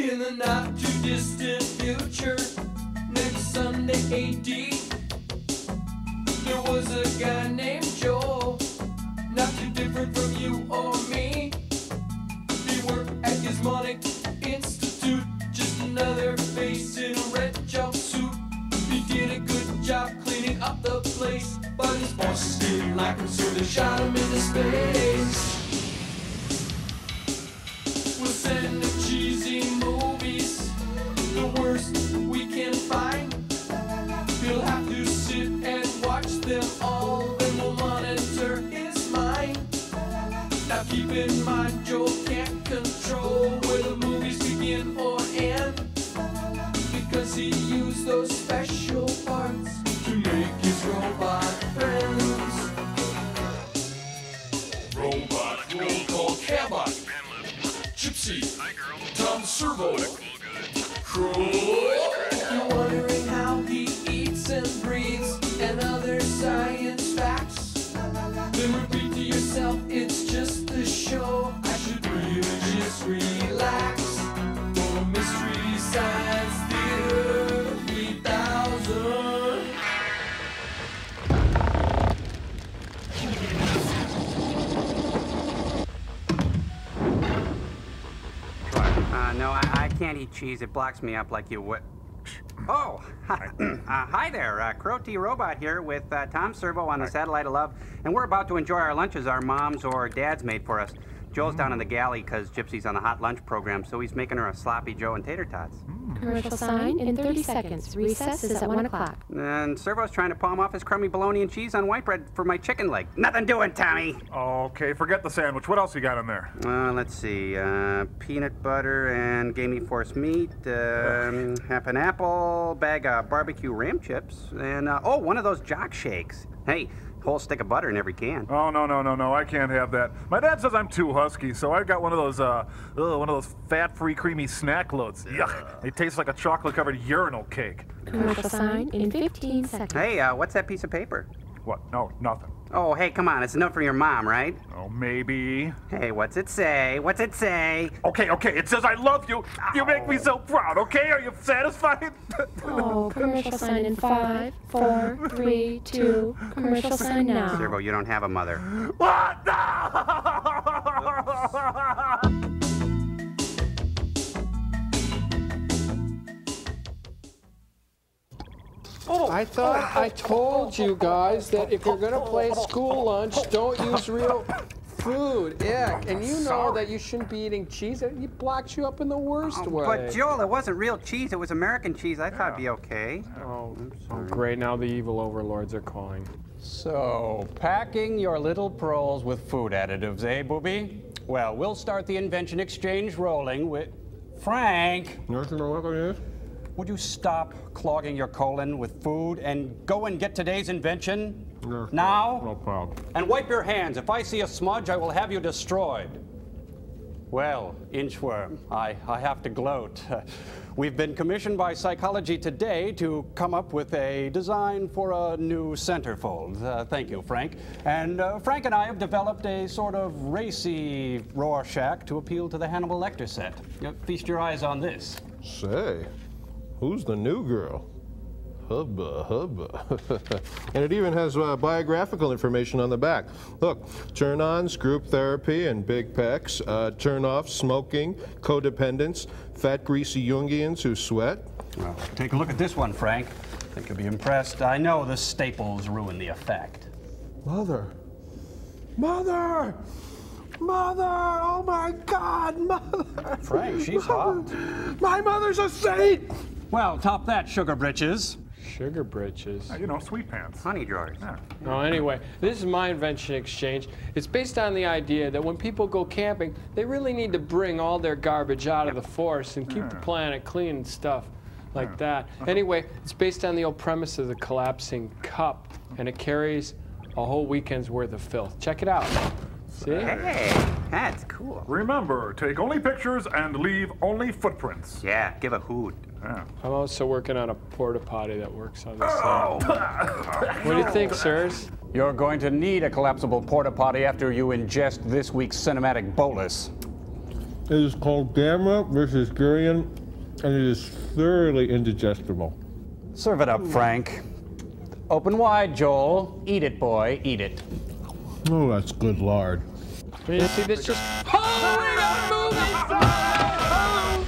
In the not too distant future, next Sunday AD, there was a guy named Joel, not too different from you or me. He worked at Gizmonic Institute, just another face in a red jumpsuit. He did a good job cleaning up the place, but his bosses didn't like him, so they shot him into space. We'll send him cheesy movies, the worst we can find. He'll have to sit and watch them all, then we'll monitor his mind. Now keep in mind, Joel can't control where the movies begin or end, because he used those special parts to make his robot friends. Robot, roll call, Cabot, Gypsy, Tom Servo, Crow. You're wondering how he eats and breathes and other science facts, then repeat to yourself, it's just a show. I should really just relax. For Mystery Science Theater 3000. No, I can't eat cheese. It blocks me up like you would. Oh, hi there. Crow T Robot here with Tom Servo on the Satellite of Love, and we're about to enjoy our lunches our moms or dads made for us. Joel's down in the galley because Gypsy's on the hot lunch program, so he's making her a sloppy Joe and tater tots. Commercial sign in 30 seconds. Recess is at 1 o'clock. And Servo's trying to palm off his crummy bologna and cheese on white bread for my chicken leg. Nothing doing, Tommy. Okay, forget the sandwich. What else you got in there? Let's see. Peanut butter and gamey force meat, half an apple, bag of barbecue ram chips, and, one of those jock shakes. Hey, whole stick of butter in every can. Oh, no, I can't have that. My dad says I'm too husky, so I got one of those fat-free creamy snack loads. Yuck, it tastes like a chocolate-covered urinal cake. Commercial sign in 15 seconds. Hey, what's that piece of paper? What? No, nothing. Oh, hey, come on, it's a note from your mom, right? Oh, maybe. Hey, what's it say? What's it say? Okay, it says I love you. You make me so proud, okay? Are you satisfied? Oh, commercial sign in 5, 4, 3, 2. Commercial sign now. Servo, you don't have a mother. What? No! I thought I told you guys that if you're going to play school lunch, don't use real food. Yeah, and you know that you shouldn't be eating cheese. It blocks you up in the worst way. But Joel, it wasn't real cheese. It was American cheese. I thought it'd be okay. Oh, great. Now the evil overlords are calling. So, packing your little pearls with food additives, eh, booby? Well, we'll start the invention exchange rolling with... Frank! Would you stop clogging your colon with food and go and get today's invention? Now? No problem. And wipe your hands. If I see a smudge, I will have you destroyed. Well, Inchworm, I have to gloat. We've been commissioned by Psychology Today to come up with a design for a new centerfold. Thank you, Frank. And Frank and I have developed a sort of racy Rorschach to appeal to the Hannibal Lecter set. Feast your eyes on this. Say, who's the new girl? Hubba, hubba. And it even has biographical information on the back. Look, turn-ons, group therapy, and big pecs. Turn-offs, smoking, codependence, fat, greasy Jungians who sweat. Well, take a look at this one, Frank. I think you'll be impressed. I know the staples ruin the effect. Mother. Mother! Mother! Oh my God, Mother! Frank, she's hot. My mother's a saint! Well, top that, sugar britches. Sugar britches. You know, sweet pants. Honey drawers. Yeah. No, anyway, this is my invention exchange. It's based on the idea that when people go camping, they really need to bring all their garbage out of the forest and keep the planet clean and stuff like that. Anyway, it's based on the old premise of the collapsing cup, and it carries a whole weekend's worth of filth. Check it out. See? Hey, that's cool. Remember, take only pictures and leave only footprints. Yeah, give a hoot. Yeah. I'm also working on a porta potty that works on the side. What do you think, sirs? You're going to need a collapsible porta potty after you ingest this week's cinematic bolus. It is called Gamma versus Gurion, and it is thoroughly indigestible. Serve it up, Frank. Open wide, Joel. Eat it, boy. Eat it. Oh, that's good lard. You see this just holy movie star!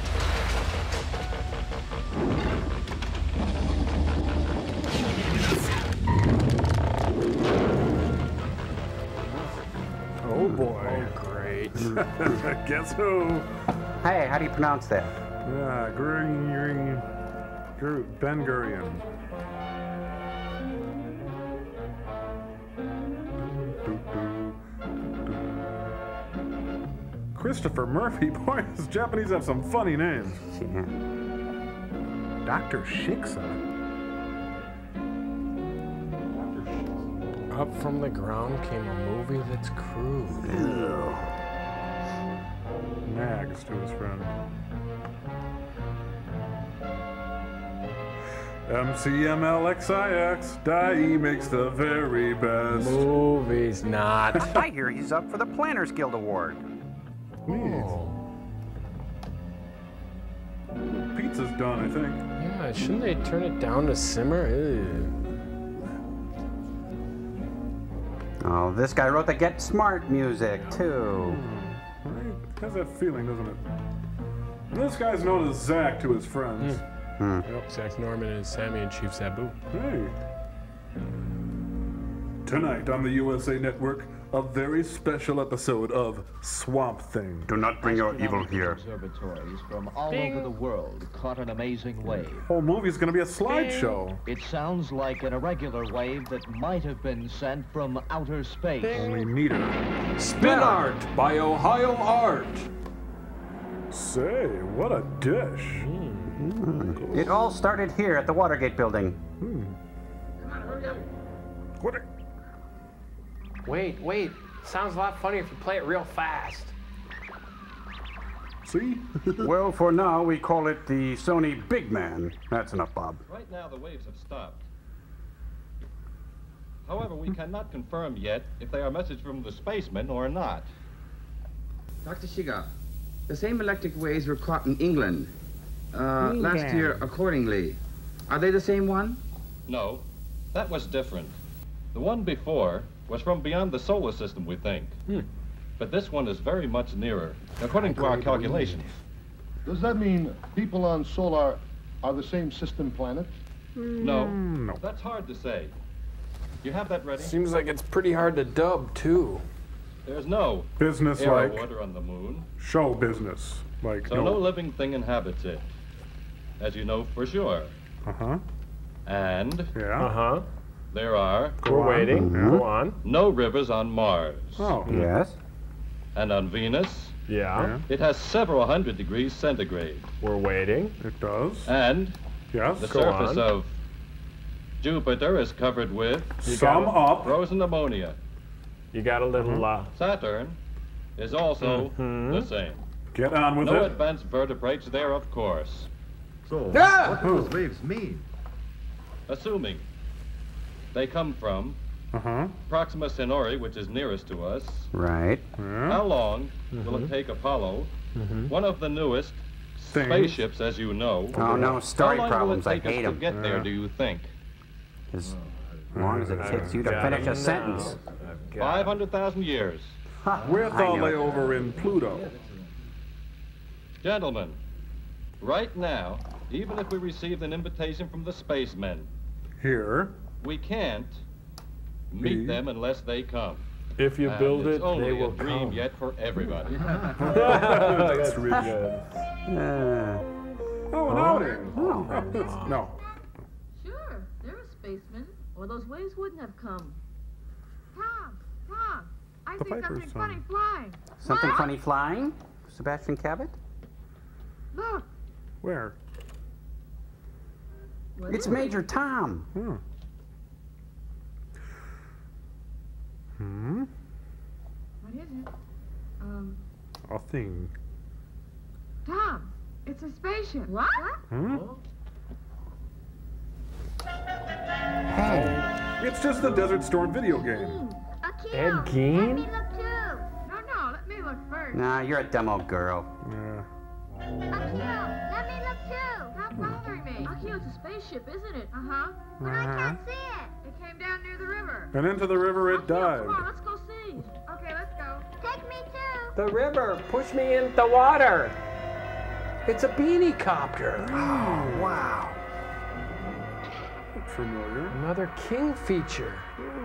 Oh boy. Great. Guess who? Hey, how do you pronounce that? Yeah, Ben Gurion. Christopher Murphy. Boy, these Japanese have some funny names. Yeah. Dr. Shiksa. Up from the ground came a movie that's crude. Mags to his friend. MCMLXIX, Dai makes the very best. Movies not. I hear he's up for the Planners Guild Award. Oh. Pizza's done, I think. Yeah, shouldn't they turn it down to simmer? Ew. Oh, this guy wrote the Get Smart music, too. Right? Has that feeling, doesn't it? And this guy's known as Zach to his friends. Yep, Zach Norman and Sammy and Chief Sabu. Hey. Tonight on the USA Network, a very special episode of Swamp Thing. Do not bring your evil here. Observatories from all over the world caught an amazing wave. Whole movie's gonna be a slideshow. It sounds like an irregular wave that might have been sent from outer space. Only neater. Spin Art by Ohio Art. Say, what a dish. It all started here at the Watergate building. What a... Wait. Sounds a lot funnier if you play it real fast. See? Well, for now, we call it the Sony Big Man. That's enough, Bob. Right now, the waves have stopped. However, we cannot confirm yet if they are messages from the spacemen or not. Dr. Shiga, the same electric waves were caught in England last year accordingly. Are they the same one? No, that was different. The one before was from beyond the solar system, we think. But this one is very much nearer, according to our calculations. Does that mean people on Solar are the same system planet? No, that's hard to say. You have that ready? Seems like it's pretty hard to dub, too. There's no Business air or like water on the moon, show business. Like so no living thing inhabits it, as you know for sure. Uh-huh. And Yeah. there are We're waiting. Go on. no rivers on Mars. Oh. Yes? And on Venus, Yeah. it has several hundred degrees centigrade. We're waiting. It does. And Yes. the Go surface on. of Jupiter is covered with Sum up. frozen ammonia. You got a little, Saturn is also the same. Get on with No it. advanced vertebrates there, of course. So, what do those waves mean? Assuming they come from Uh-huh. Proxima Centauri, which is nearest to us. Right. How long will it take Apollo, one of the newest Things. spaceships, as you know? Oh, no, story How long problems. will I it take hate us to them. get there, do you think? As long as it takes you to finish a sentence. 500,000 years. With a I knew it. layover in Pluto. Gentlemen, right now, even if we received an invitation from the spacemen, Here. we can't meet them unless they come. if you And build it's it, only they will a dream come. yet for everybody. That's really good. Oh, an outing. No. Sure, they're a spaceman, or those waves wouldn't have come. Tom, I The see Piper's something funny son. flying. Something Look, funny flying? Sebastian Cabot? Look. Where? What It's is it? Major Tom. What is it? A thing. Tom, it's a spaceship. What? Hey. It's just the Desert Storm video game. Ed Gein? No, let me look it first. Nah, you're a dumb old girl. Yeah. Akio, let me look too. Stop bothering me. Akio, it's a spaceship, isn't it? Uh-huh. But I can't see it. It came down near the river. And into the river it Akio, dived. come on, let's go see. Okay, let's go. Take me too. The river, push me in the water. It's a beanie copter. Oh, wow. Familiar. Another king feature.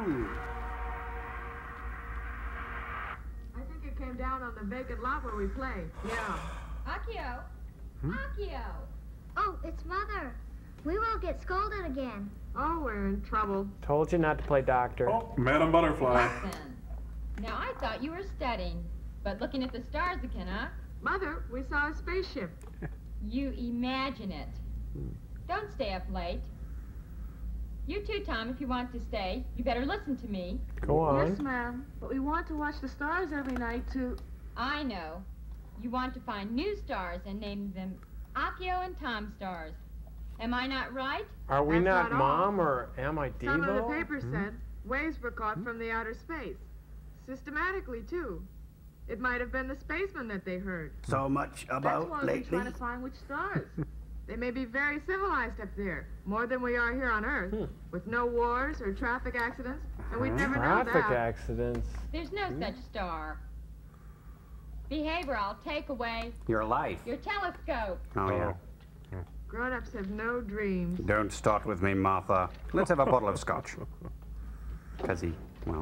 I think it came down on the vacant lot where we play. Yeah. Akio! Akio! Oh, it's Mother. We will get scolded again. Oh, we're in trouble. Told you not to play doctor. Oh, Madam Butterfly. Listen. Now, I thought you were studying, but looking at the stars again, huh? Mother, we saw a spaceship. You imagine it. Don't stay up late. You too, Tom, if you want to stay. You better listen to me. Go on. Yes, ma'am. But we want to watch the stars every night to... I know. You want to find new stars and name them Akio and Tom stars. Am I not right? Are we That's not not Mom or am I Devo? Some of the papers said waves were caught from the outer space. Systematically, too. It might have been the spacemen that they heard. So much That's about why lately. we're trying to find which stars. They may be very civilized up there, more than we are here on Earth, with no wars or traffic accidents, and we'd never know Traffic that. accidents. There's no such star. Behave or I'll take away Your life. your telescope. Oh, yeah. Grown-ups have no dreams. Don't start with me, Martha. Let's have a bottle of scotch. Because well...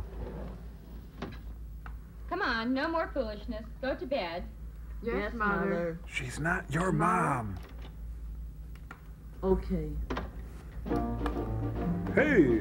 Come on, no more foolishness. Go to bed. Yes, Mother. She's not your mom. Okay. Hey!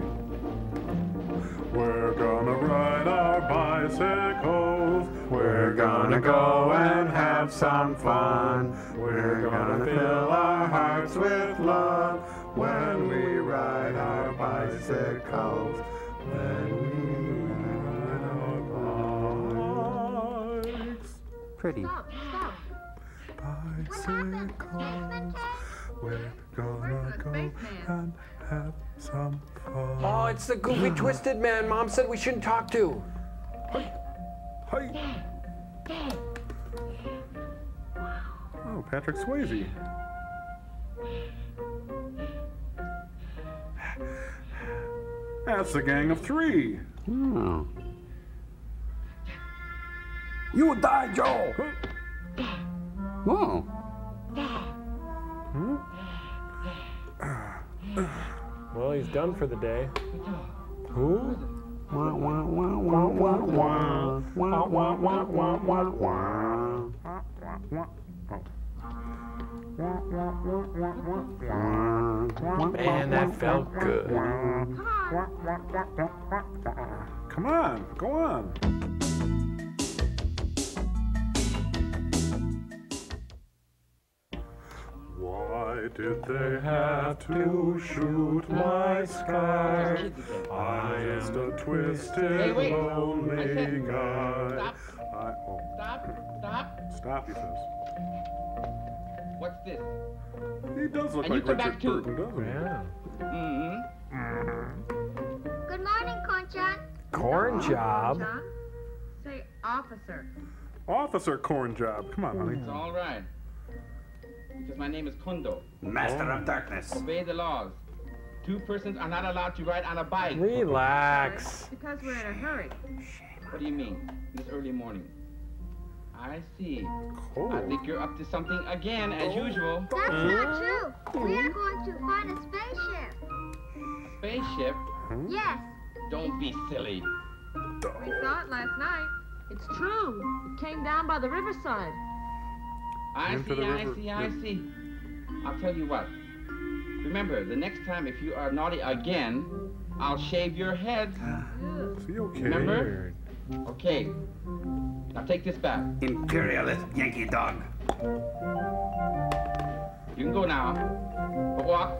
We're gonna ride our bicycles. We're gonna go and have some fun. We're gonna fill our hearts with love when we ride our bicycles. When we ride our bikes. Pretty. Stop, stop. Bicycles. We're gonna go and have some fun. Oh, it's the goofy twisted man Mom said we shouldn't talk to. Hi. Oh, Patrick Swayze. That's the gang of three. Oh. You die, Joe! Whoa. Well, he's done for the day. Who? Man, that felt good. Come on, go on. Why did they have to shoot my sky? I'm just a twisted, lonely guy. Stop, he says. What's this? He does look And you like come Richard back too. Burton, doesn't he? Good morning, Cornchan. Corn job. John? Say officer. Officer Cornjob. Come on, honey. It's all right. Because my name is Kondo. Master of Darkness. Obey the laws. Two persons are not allowed to ride on a bike. Relax. Because we're in a hurry. What do you mean? This early morning. I see. Cool. I think you're up to something again, as usual. That's not true. We are going to find a spaceship. Spaceship? Yes. Don't be silly. We saw it last night. It's true. It came down by the riverside. I see. I'll tell you what. Remember, the next time if you are naughty again, I'll shave your head. Is he okay? Remember? Okay. Now take this back. Imperialist Yankee dog. You can go now. Walk.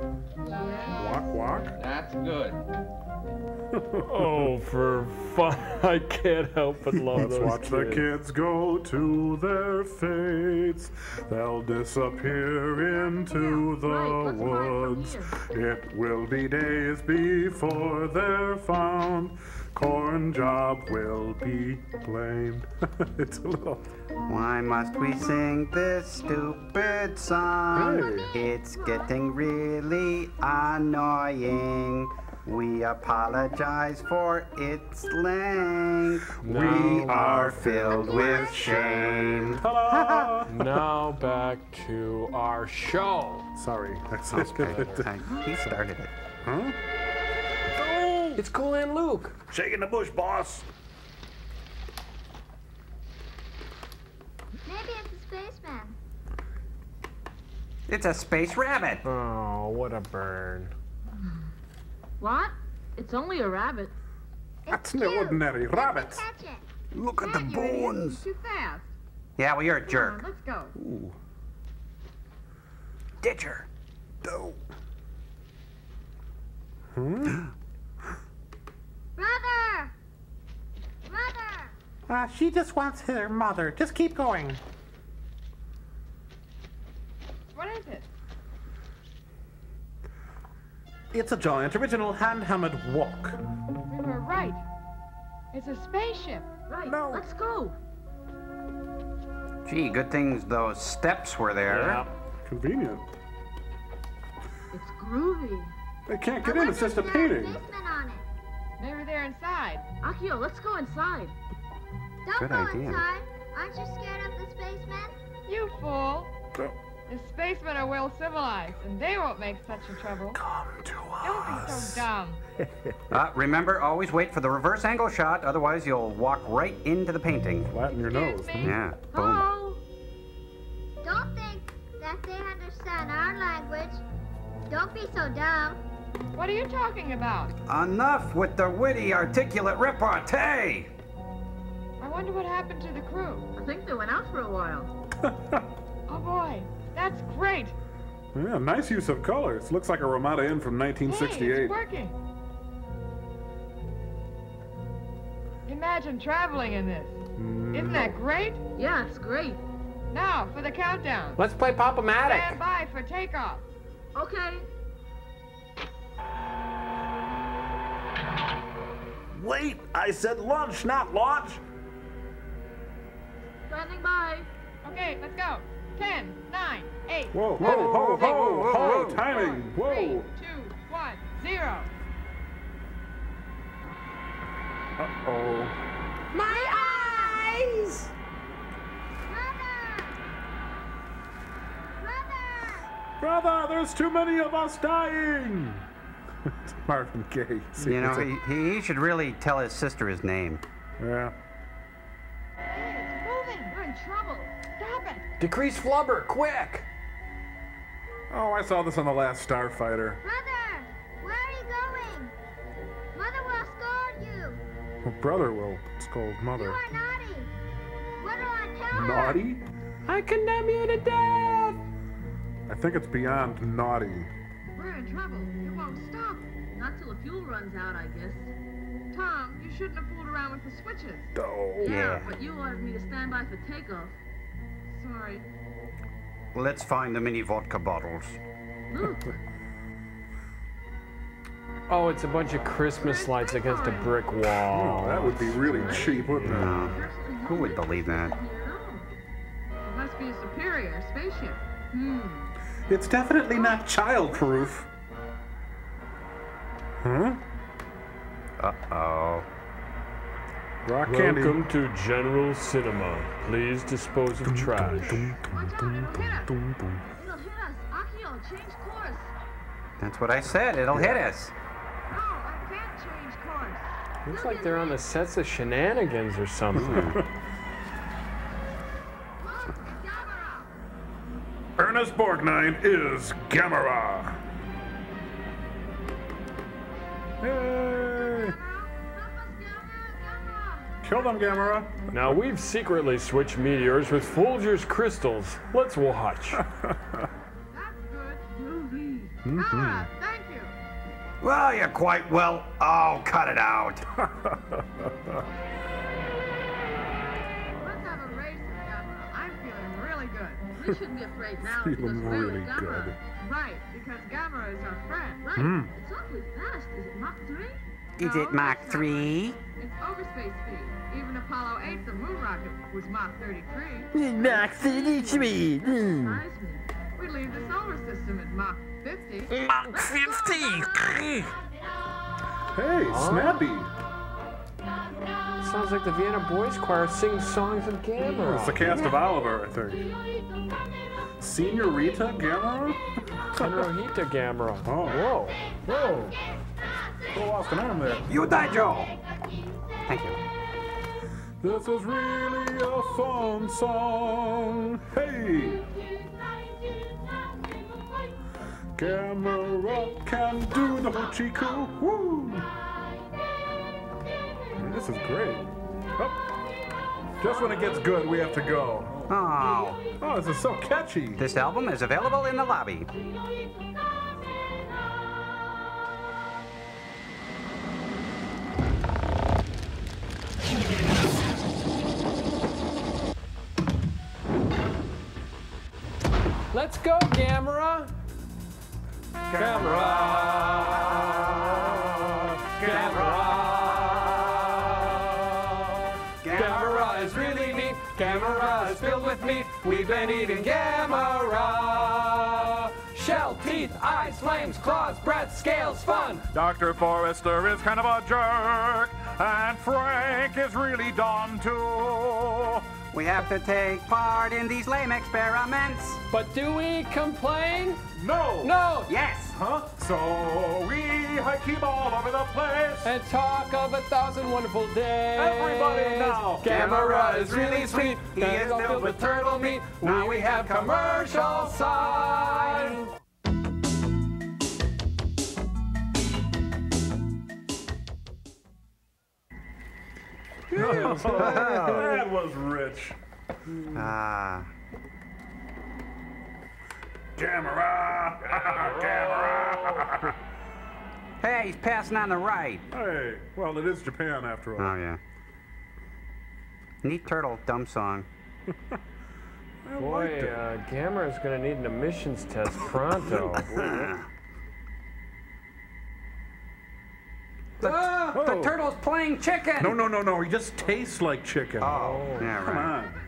Walk. That's good. Oh, for fun. I can't help but love Let's those watch the kids go to their fates. They'll disappear into the woods. It will be days before they're found. corn job will be blamed. It's a little... Why must we sing this stupid song? Hey. It's getting really annoying. We apologize for its length. We are filled with shame. Ta-da! Now back to our show. Sorry. He started it. Huh? Oh, it's Cool and Luke. Shaking the bush, boss. Maybe it's a spaceman. It's a space rabbit. Oh, what a burn. What? It's only a rabbit. That's no ordinary rabbit. Catch it. Look at the bones. Too fast. Yeah, well, you're a Come on, jerk. let's go. Ooh. Ditcher. No. Brother! Brother! She just wants her mother. Just keep going. What is it? It's a giant original hand-hammered walk. We were right. It's a spaceship. Right, No. let's go. Gee, good things those steps were there. Yeah. Convenient. It's groovy. They can't get in. It's just a painting. Spaceman on it. Maybe they're inside. Akio, let's go inside. Don't Good go idea. inside. Aren't you scared of the spaceman? You fool. Oh. The spacemen are well civilized, and they won't make such a trouble. Come to Don't be so dumb. Remember, always wait for the reverse angle shot, otherwise you'll walk right into the painting. Flatten your nose. Yeah, boom. Oh. Don't think that they understand our language. Don't be so dumb. What are you talking about? Enough with the witty, articulate repartee! I wonder what happened to the crew. I think they went out for a while. Oh boy, that's great. Yeah, nice use of colors. Looks like a Ramada Inn from Hey, 1968. it's working. Imagine traveling in this. Isn't that great? Yeah, it's great. Now for the countdown. Let's play Pop-O-Matic. Stand by for takeoff. Okay. Wait, I said lunch, not launch. Standing by. Okay, let's go. 10, 9, 8. Whoa, seven, whoa, whoa, six, whoa, whoa, five, timing. four, Whoa. 3, 2, 1, 0. Uh-oh. My eyes! Brother! Brother, there's too many of us dying. It's Marvin Gaye. See, You know, it's he should really tell his sister his name. yeah. Hey, it's moving. We're in trouble. Stop it. Decrease flubber, quick. Oh, I saw this on the last Starfighter. Brother, where are you going? Mother will scold you. Well, brother will scold You mother. are naughty. What do I tell her? Naughty? I condemn you to death. I think it's beyond naughty. We're in trouble. It won't stop. Not till the fuel runs out, I guess. Tom, you shouldn't have fooled around with the switches. Oh. Yeah. But you ordered me to stand by for takeoff. Sorry. Let's find the mini vodka bottles. Luke, Oh, it's a bunch of Christmas lights against a brick wall. Oh, that would be really cheap, wouldn't it? No. Who would believe that? It must be a superior spaceship. It's definitely not child-proof. Huh? Uh-oh. Rock candy. Welcome to General Cinema. Please dispose of trash. Watch out, it'll hit us. it'll hit us. Akio, change course. That's what I said. It'll hit us. No, I can't change course. Looks like they're on the sets of Shenanigans or something. Ernest Borgnine is Gamera. Yay! Kill them, Gamera. Now we've secretly switched meteors with Folger's crystals. Let's watch. That's good. Groovy. Ah, thank you. Well, you're quite well. Oh, cut it out. Let's have a race at Gamma. I'm feeling really good. We shouldn't be afraid now because Feeling we're really with Gamma. good. Right, because Gamma is our friend. Right. Hmm. It's awfully fast. Is it Mach 3? Is it Mach 3? It's overspace speed. Even Apollo 8, the moon rocket, was Mach 33. Mach 33. Surprise me. We leave the solar system at Mach 50. Mach 50. Hey, Snappy. Sounds like the Vienna Boys Choir sings songs of Gamma. It's the cast of Oliver, I think. Senorita Gamma? Senorita Gamma. Oh. Whoa. Whoa. Could have lost an arm there. You die, Joe. Thank you. This is really a fun song. Hey! Gamma can do the hoochie coo. Woo! This is great. Oh. Just when it gets good, we have to go. Oh. Oh, this is so catchy. This album is available in the lobby. Let's go, Gamera! Gamera! Gamera! Gamera is really neat. Gamera is filled with meat. We've been eating Gamera. Shell, teeth, eyes, flames, claws, breath, scales, fun. Dr. Forrester is kind of a jerk, and Frank is really dumb too. We have to take part in these lame experiments. But do we complain? No! No! Yes! Huh? So we keep all over the place. And talk of 1,000 wonderful days. Everybody now! Gamera is really sweet. He is filled with turtle meat. Now we have commercial sign. That was rich. Ah. Camera! Camera! Hey, he's passing on the right. Hey, well, it is Japan after all. Oh, yeah. Neat turtle, dumb song. Boy, Gamera's going to need an emissions test pronto. The turtle's playing chicken. No. He just tastes like chicken. Oh, yeah, Come right. on.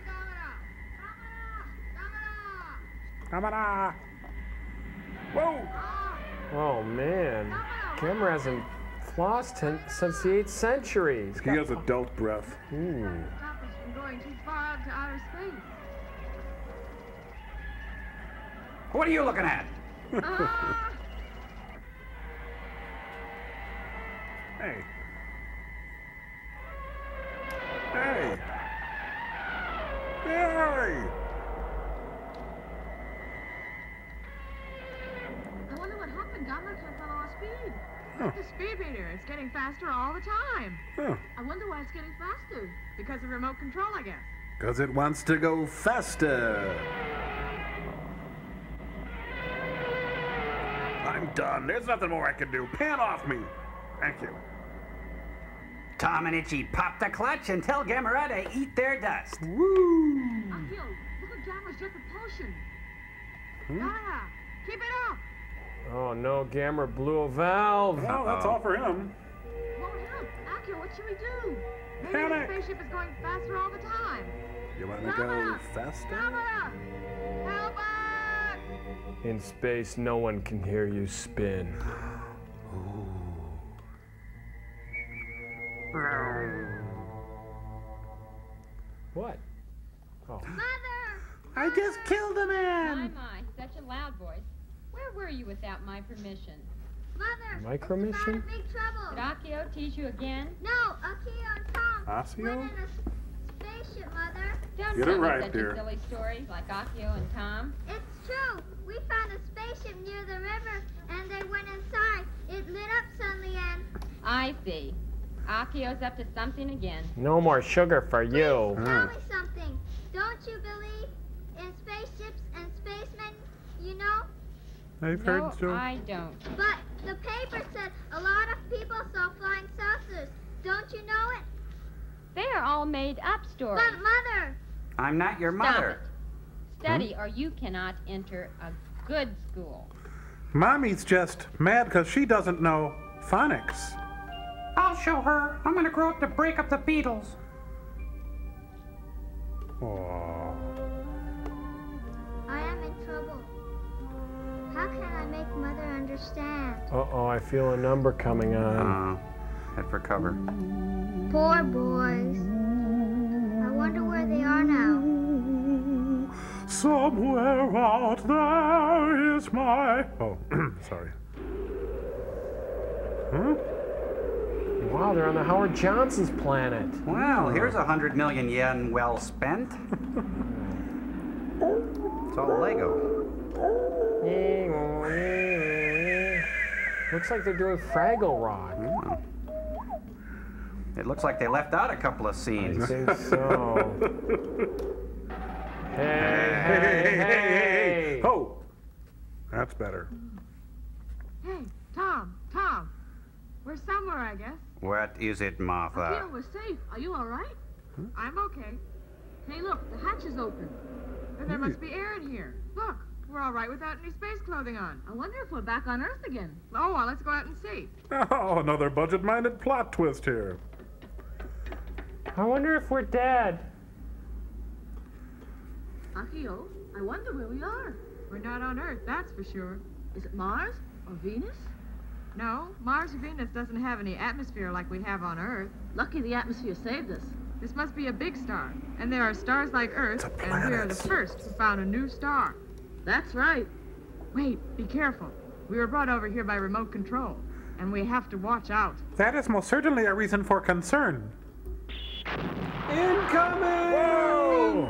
Camera! Whoa! Oh, man. Gamera hasn't flossed since the 8th century. He has adult breath. Ooh. Stop us from going too far out to outer space. What are you looking at? Hey. Hey. Hey. I wonder what happened. Gamera can't follow our speed. The speed meter. It's getting faster all the time. Huh. I wonder why it's getting faster. Because of remote control, I guess. Because it wants to go faster. I'm done. There's nothing more I can do. Pan off me. Thank you. Tom and Itchy pop the clutch and tell Gamera to eat their dust. Woo! Akio, look at Gamera's jet propulsion. Gamera, keep it up. Oh, no, Gamera blew a valve. Well, that's all for him. Won't help. Akio, what should we do? Maybe Panic. the spaceship is going faster all the time. You want to go faster? Gamera, help us! In space, no one can hear you spin. What? Oh. Mother! I just killed a man! My, such a loud voice. Where were you without my permission? Mother, Micromission? it's about big trouble. Did Akio tease you again? No, Akio and Tom Akio? went in a spaceship, Mother. Don't Get tell it me right, such dear. a silly story like Akio and Tom. It's true. We found a spaceship near the river, and they went inside. It lit up suddenly, and I see. Akio's up to something again. No more sugar for you. tell me something. Don't you believe in spaceships and spacemen? You know? I've No, heard so. I don't. But the paper said a lot of people saw flying saucers. Don't you know it? They are all made up stories. But Mother, I'm not your Stop mother. it. Study or you cannot enter a good school. Mommy's just mad because she doesn't know phonics. I'll show her. I'm gonna grow up to break up the Beatles. Aww. I am in trouble. How can I make Mother understand? Uh-oh, I feel a number coming on. Head for cover. Poor boys. I wonder where they are now. Somewhere out there is my... Oh, sorry. Huh? Wow, they're on the Howard Johnson's planet. Well, here's 100 million yen well spent. It's all Lego. Looks like they're doing Fraggle Rock. Yeah. It looks like they left out a couple of scenes. I think so. Hey. Oh! That's better. Hey, Tom. We're somewhere, I guess. What is it, Martha? Akio, we're safe. Are you all right? I'm okay. Hey, look, the hatch is open. Then there must be air in here. Look, we're all right without any space clothing on. I wonder if we're back on Earth again. Oh, well, let's go out and see. Oh, another budget-minded plot twist here. I wonder if we're dead. Akio, I wonder where we are. We're not on Earth, that's for sure. Is it Mars or Venus? No, Mars or Venus doesn't have any atmosphere like we have on Earth. Lucky the atmosphere saved us. This must be a big star, and there are stars like Earth, and we are the first who found a new star. That's right. Wait, be careful. We were brought over here by remote control, and we have to watch out. That is most certainly a reason for concern. Incoming! Whoa!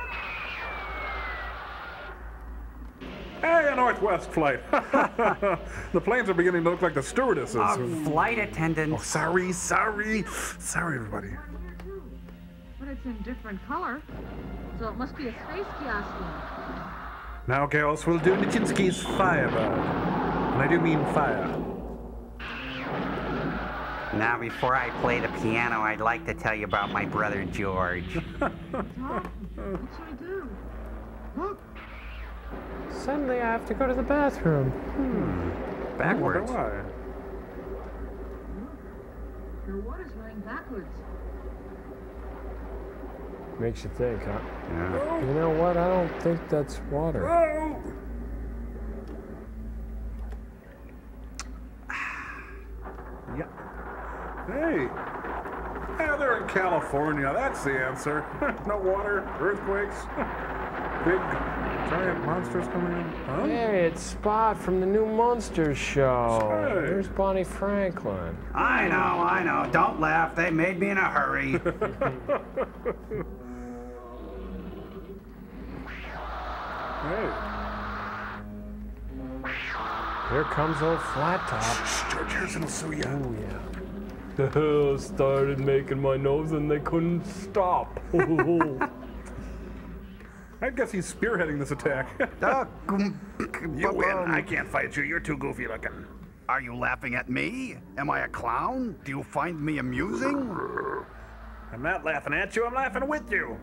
Hey, a Northwest flight. The planes are beginning to look like the stewardesses. Flight attendant. Oh, sorry, everybody. But it's in different color. So it must be a space kiosk one. Now, girls, we'll do Nijinsky's Firebird. And I do mean fire. Now, before I play the piano, I'd like to tell you about my brother George. What should we do? Look. Suddenly I have to go to the bathroom. Backwards. Why? The water's running backwards. Makes you think, huh? Yeah. You know what? I don't think that's water. Oh! Yeah. Hey. Yeah, they're in California. That's the answer. No water, earthquakes, big giant monsters coming in. Huh? Hey, it's Spot from the new Monsters show. Hey. There's Bonnie Franklin. I know. Don't laugh. They made me in a hurry. Hey. Here comes old Flat Top. George Harrison will sue you. Oh, yeah. The hell started making my nose and they couldn't stop. I guess he's spearheading this attack. You win. I can't fight you. You're too goofy looking. Are you laughing at me? Am I a clown? Do you find me amusing? I'm not laughing at you. I'm laughing with you.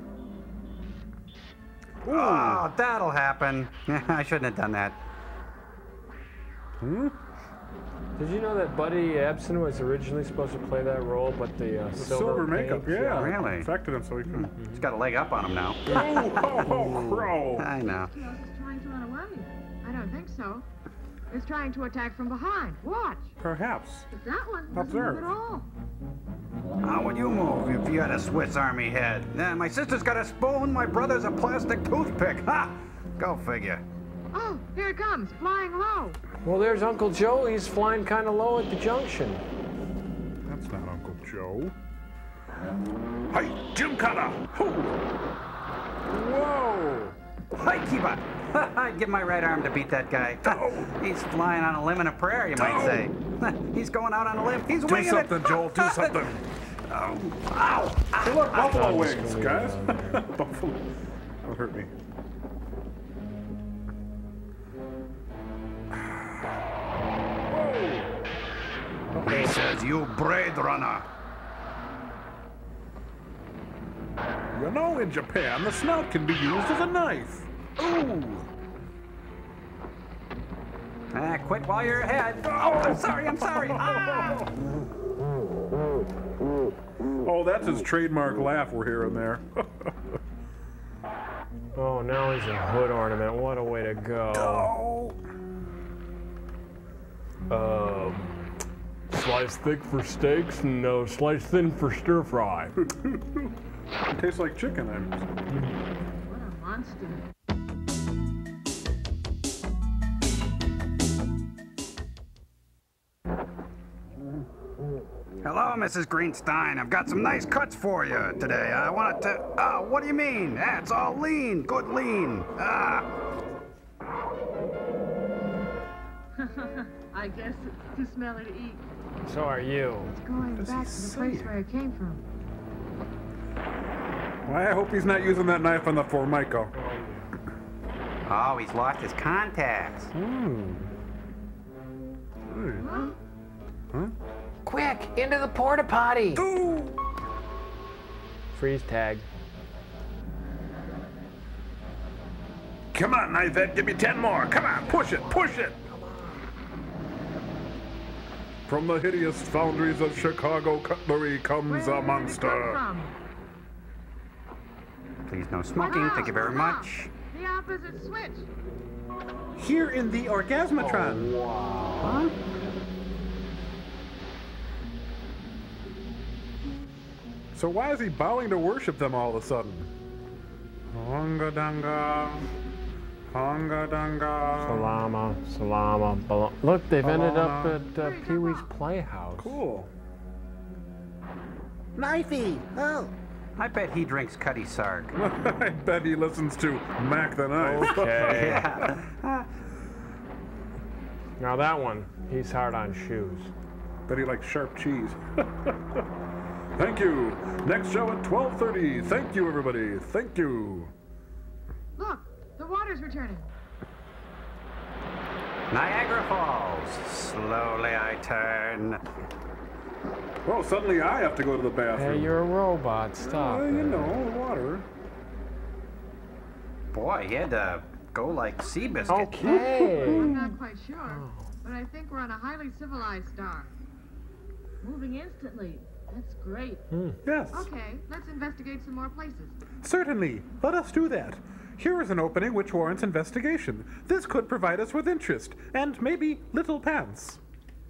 Oh, that'll happen. I shouldn't have done that. Did you know that Buddy Ebsen was originally supposed to play that role, but the silver makeup, paint, yeah, really affected him so he couldn't. He's got a leg up on him now. Oh, crow! I know. He's trying to run away. I don't think so. He's trying to attack from behind. Watch. Perhaps. But that one doesn't Observe. move at all. How would you move if you had a Swiss Army head? My sister's got a spoon, my brother's a plastic toothpick. Ha! Go figure. Oh, here it comes, flying low. Well, there's Uncle Joe. He's flying kind of low at the junction. That's not Uncle Joe. Hi, Jim Cutter! Whoa! Hi, Kiba! I'd give my right arm to beat that guy. He's flying on a limb in a prayer, you might say. He's going out on a limb. He's winging it. Do something, Joel. Do something. Ow! Ow! Hey, look, buffalo wings, guys. Buffalo. That'll hurt me. He says, you Blade Runner. You know, in Japan, the snout can be used as a knife. Ooh! Quit while you're ahead. Oh, I'm sorry. Ah. Oh, that's his trademark laugh we're hearing there. Oh, now he's a hood ornament. What a way to go. Slice thick for steaks and slice thin for stir fry. It tastes like chicken. What a monster. Hello, Mrs. Greenstein. I've got some nice cuts for you today. I wanted to... Oh, what do you mean? It's all lean. Good lean. I guess it's too smelly to eat. So are you. It's going back to the place where it came from. Well, I hope he's not using that knife on the Formica. Oh, he's lost his contacts. Huh? Quick, into the porta potty. Freeze tag. Come on, Knifehead, give me 10 more. Come on, push it, push it. From the hideous foundries of Chicago cutlery comes a monster. Please no smoking. Thank you very much. The opposite switch. Here in the Orgasmatron. Huh? So why is he bowing to worship them all of a sudden? Honga danga. Honga danga. Salama. Look, they've ended up at Pee-wee's Playhouse. Cool. Knifey! Oh. I bet he drinks Cutty Sark. I bet he listens to Mac the Knife. Okay. Yeah. Now that one, he's hard on shoes. Bet he likes sharp cheese. Thank you. Next show at 12:30. Thank you, everybody. Thank you. Look, the water's returning. Niagara Falls. Slowly I turn. Oh, suddenly I have to go to the bathroom. Hey, you're a robot. Stop. You know, water. Boy, he had to go like Seabiscuit. Okay. I'm not quite sure, but I think we're on a highly civilized star. Moving instantly. That's great. Yes. Okay, let's investigate some more places. Certainly. Let us do that. Here is an opening which warrants investigation. This could provide us with interest, and maybe little pants.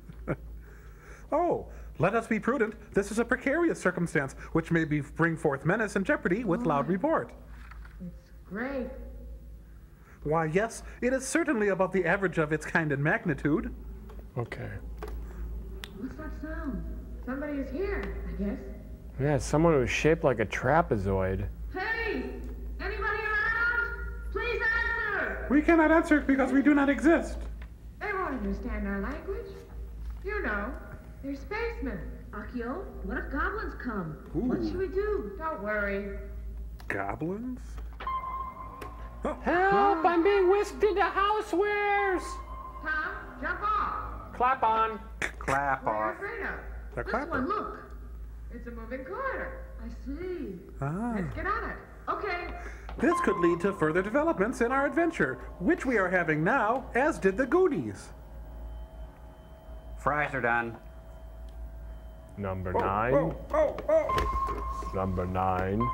Oh, let us be prudent. This is a precarious circumstance, which may bring forth menace and jeopardy with loud report. It's great. Why, yes, it is certainly about the average of its kind and magnitude. Okay. What's that sound? Somebody is here, I guess. Yeah, it's someone who's shaped like a trapezoid. Hey! Anybody around? Please answer! We cannot answer because we do not exist. They won't understand our language. You know, they're spacemen. Akio, what if goblins come? Ooh. What should we do? Don't worry. Goblins? Help! I'm being whisked into housewares! Tom, jump off. Clap on. Clap What are off. you afraid of? The This clapper. one, look. It's a moving corridor. I see. Let's get on it. Okay. This could lead to further developments in our adventure, which we are having now, as did the Goonies. Fries are done. Number 9. Number 9.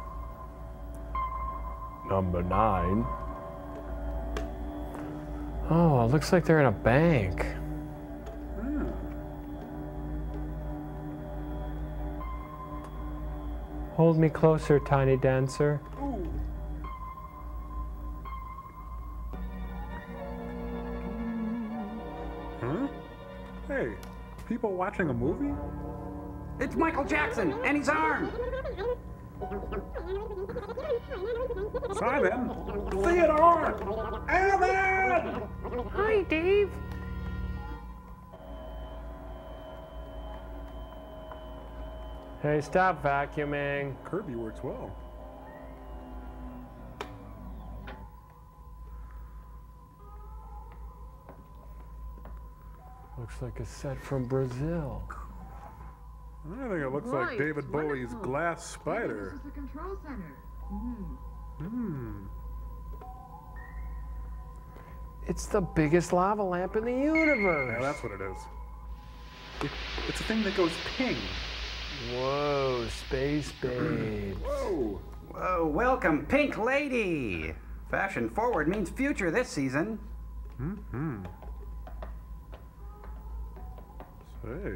Number 9. Oh, it looks like they're in a bank. Hold me closer, tiny dancer. Huh? Hey, people watching a movie? It's Michael Jackson, and he's armed. Simon! Theodore! Evan! Hi, Dave. Hey, stop vacuuming. Kirby works well. Looks like a set from Brazil. I think it looks like Right, David Bowie's wonderful. Glass Maybe Spider. This is the control center. It's the biggest lava lamp in the universe. Yeah, that's what it is. It's a thing that goes ping. Whoa, Space Babe. Whoa. Whoa, welcome, Pink Lady. Fashion forward means future this season. Mm-hmm. Say.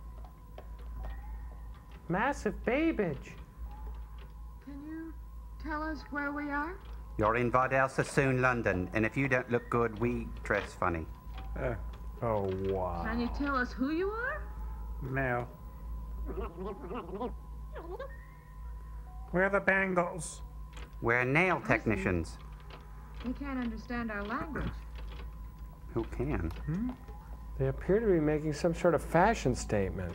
Massive babbage. Can you tell us where we are? You're in Vardell Sassoon, London, and if you don't look good, we dress funny. Oh, wow. Can you tell us who you are? No. Where are the bangles? We're nail technicians. They can't understand our language. Who can? They appear to be making some sort of fashion statement.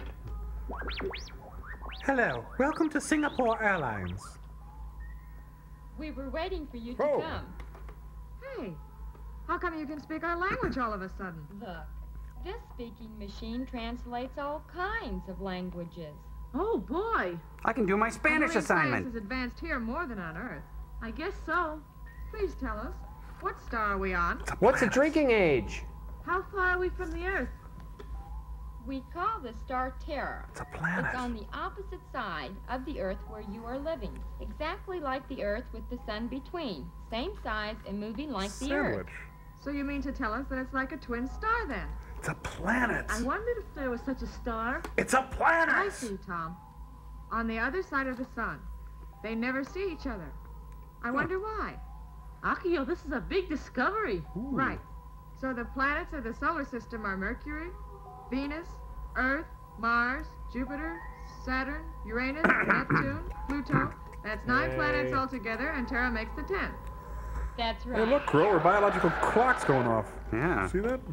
Hello, welcome to Singapore Airlines. We were waiting for you to Oh. come. Hey, how come you can speak our language all of a sudden? Look, this speaking machine translates all kinds of languages. Oh, boy. I can do my Spanish I believe assignment. Science is advanced here more than on Earth. I guess so. Please tell us, what star are we on? What's the drinking age? How far are we from the Earth? We call the star Terra. It's a planet. It's on the opposite side of the Earth where you are living. Exactly like the Earth with the sun between. Same size and moving like the Earth. Sandwich. So you mean to tell us that it's like a twin star then? It's a planet. I wondered if there was such a star. It's a planet. I see, Tom. On the other side of the sun. They never see each other. I wonder why. Akio, this is a big discovery. Right. So the planets of the solar system are Mercury, Venus, Earth, Mars, Jupiter, Saturn, Uranus, Neptune, Pluto. That's 9 planets altogether, and Terra makes the 10th. That's right. Hey, look, Crow, our biological clock's going off. Yeah. See that?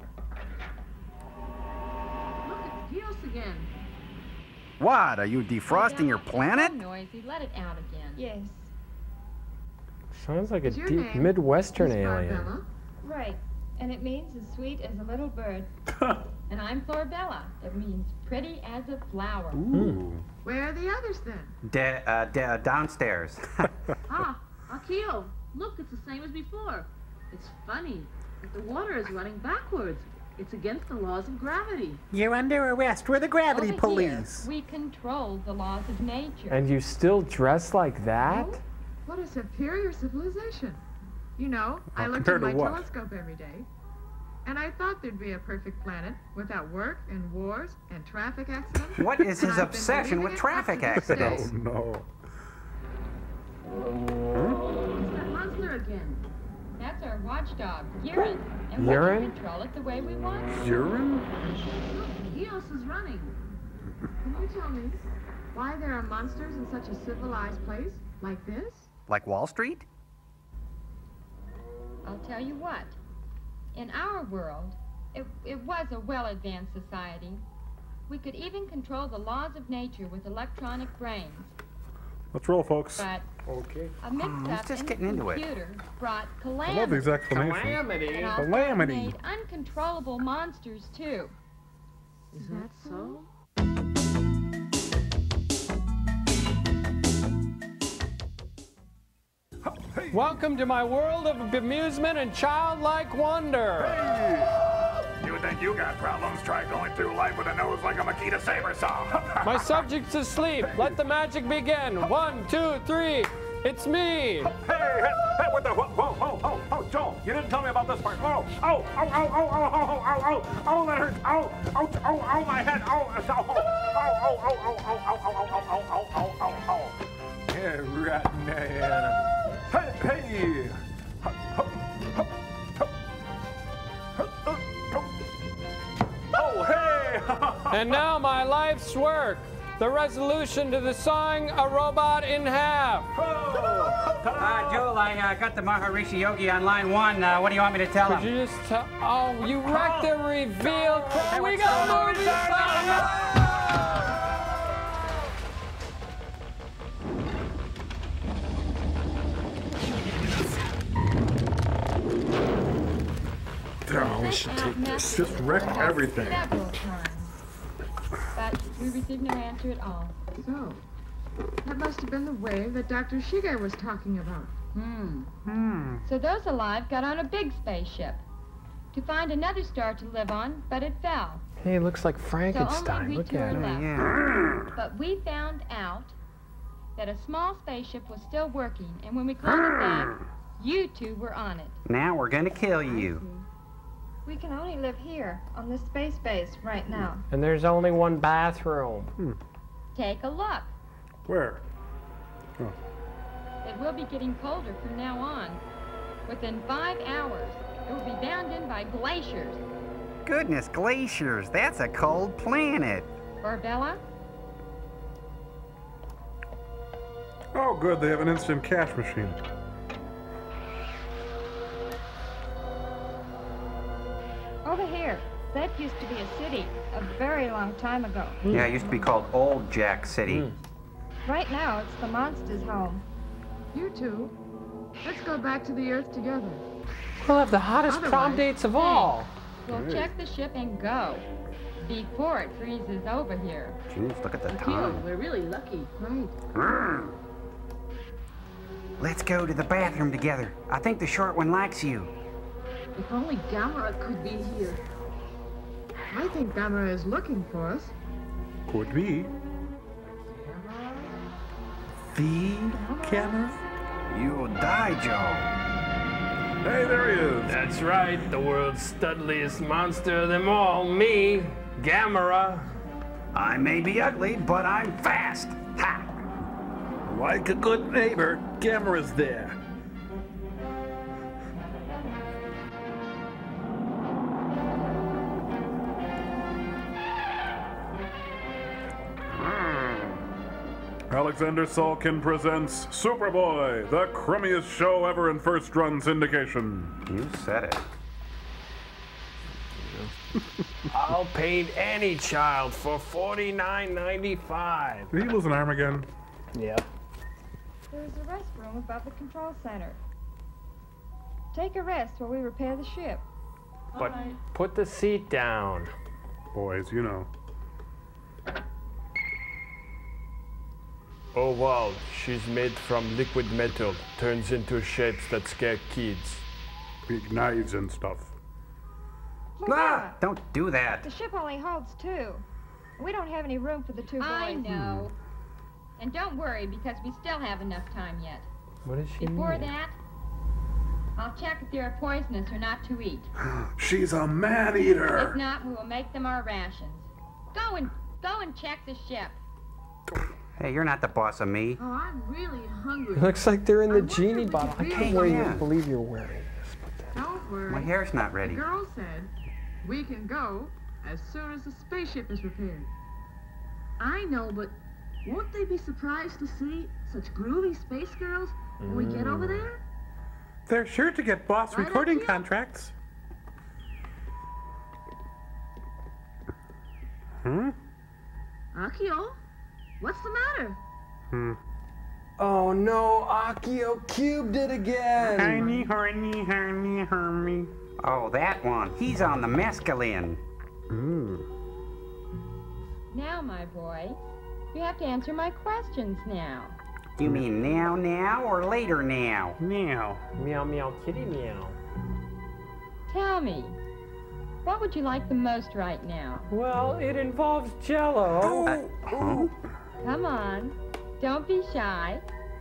Look, it's Geos again. What? Are you defrosting your planet? Noisy. Let it out again. Yes. Sounds like a Is your deep name Midwestern Miss alien. Barbella? Right. And it means as sweet as a little bird. And I'm Florbella. It means pretty as a flower. Where are the others then? Downstairs. Ah, Akio, look, it's the same as before. It's funny, but the water is running backwards. It's against the laws of gravity. You're under arrest. We're the gravity Over police. Here, we control the laws of nature. And you still dress like that? Oh, what a superior civilization. You know, I looked at compared to my what? telescope every day, and I thought there'd be a perfect planet without work and wars and traffic accidents. What is And his I've been obsession believing with it traffic up to this day. accidents? No. It's that monster again. That's our watchdog, Urine. And Urine? we can control it the way we want. Urine? Look, Geos is running. Can you tell me why there are monsters in such a civilized place like this? Like Wall Street? I'll tell you what. In our world, it was a well-advanced society. We could even control the laws of nature with electronic brains. Let's roll, folks. But Okay. a mix-up just in getting the into it. computer brought I calamity. love these explanations. Calamity. And also Calamity. made uncontrollable monsters, too. Is that so? Welcome to my world of bemusement and childlike wonder. You think you got problems? Try going through life with a nose like a Makita saber saw. My subject's asleep. Let the magic begin. 1, 2, 3. It's me. Hey, what the? Whoa, Joel, you didn't tell me about this part. Oh, that hurts. Oh, my head. Yeah, rotten man. Hey. Oh, hey. And now my life's work. The resolution to the song A Robot in Half. Joel, I got the Maharishi Yogi on line 1. What do you want me to tell Could him? you just tell? Oh, you wrecked the reveal. Crow. We got more to Oh, we should take this. Just wreck everything. Several times. But we received no answer at all. So, that must have been the wave that Dr. Shige was talking about. So those alive got on a big spaceship to find another star to live on, but it fell. Hey, it looks like So Frankenstein. only we Look two at are him. left. But we found out that a small spaceship was still working, and when we called it back, you two were on it. Now we're gonna kill you. We can only live here, on this space base, right now. And there's only one bathroom. Take a look. Where? Oh. It will be getting colder from now on. Within 5 hours, it will be bound in by glaciers. Goodness glaciers, that's a cold planet. Barbella? Oh, good, they have an instant cash machine. Over here. That used to be a city a very long time ago. Yeah, it used to be called Old Jack City. Right now, it's the monster's home. You two, let's go back to the Earth together. We'll have the hottest prom dates of all. We'll check the ship and go before it freezes over here. Jeez, look at the Akio, time. we're really lucky. Right. Let's go to the bathroom together. I think the short one likes you. If only Gamera could be here. I think Gamera is looking for us. Could be. The camera? You'll die, Joe. Hey, there he is. That's right, the world's studliest monster of them all, me, Gamera. I may be ugly, but I'm fast. Ha! Like a good neighbor, Gamera's there. Alexander Salkin presents Superboy, the crummiest show ever in first-run syndication. You said it. I'll paint any child for $49.95. Did he lose an arm again? Yeah. There's a restroom above the control center. Take a rest while we repair the ship. But put the seat down. Boys, you know. Oh wow, she's made from liquid metal. Turns into shapes that scare kids. Big knives and stuff. Ah, don't do that. The ship only holds 2. We don't have any room for the 2 boys. I know. And don't worry, because we still have enough time yet. What does she Before mean? that, I'll check if they are poisonous or not to eat. She's a man-eater. If not, we will make them our rations. Go and check the ship. Hey, you're not the boss of me. Oh, I'm really hungry. It looks like they're in the genie bottle. I can't Yeah. believe you're wearing this. Don't worry. My hair's not The ready. girl said we can go as soon as the spaceship is repaired. I know, but won't they be surprised to see such groovy space girls when we get over there? They're sure to get boss Right, recording Akio? contracts. Akio, what's the matter? Oh no, Akio cubed it again. Honey, honey, honey, honey. Oh, that one. He's on the mescaline. Now, my boy, you have to answer my questions now. You mean now or later now? Meow. Meow meow kitty meow. Tell me, what would you like the most right now? Well, it involves Jello. Huh? Come on, don't be shy.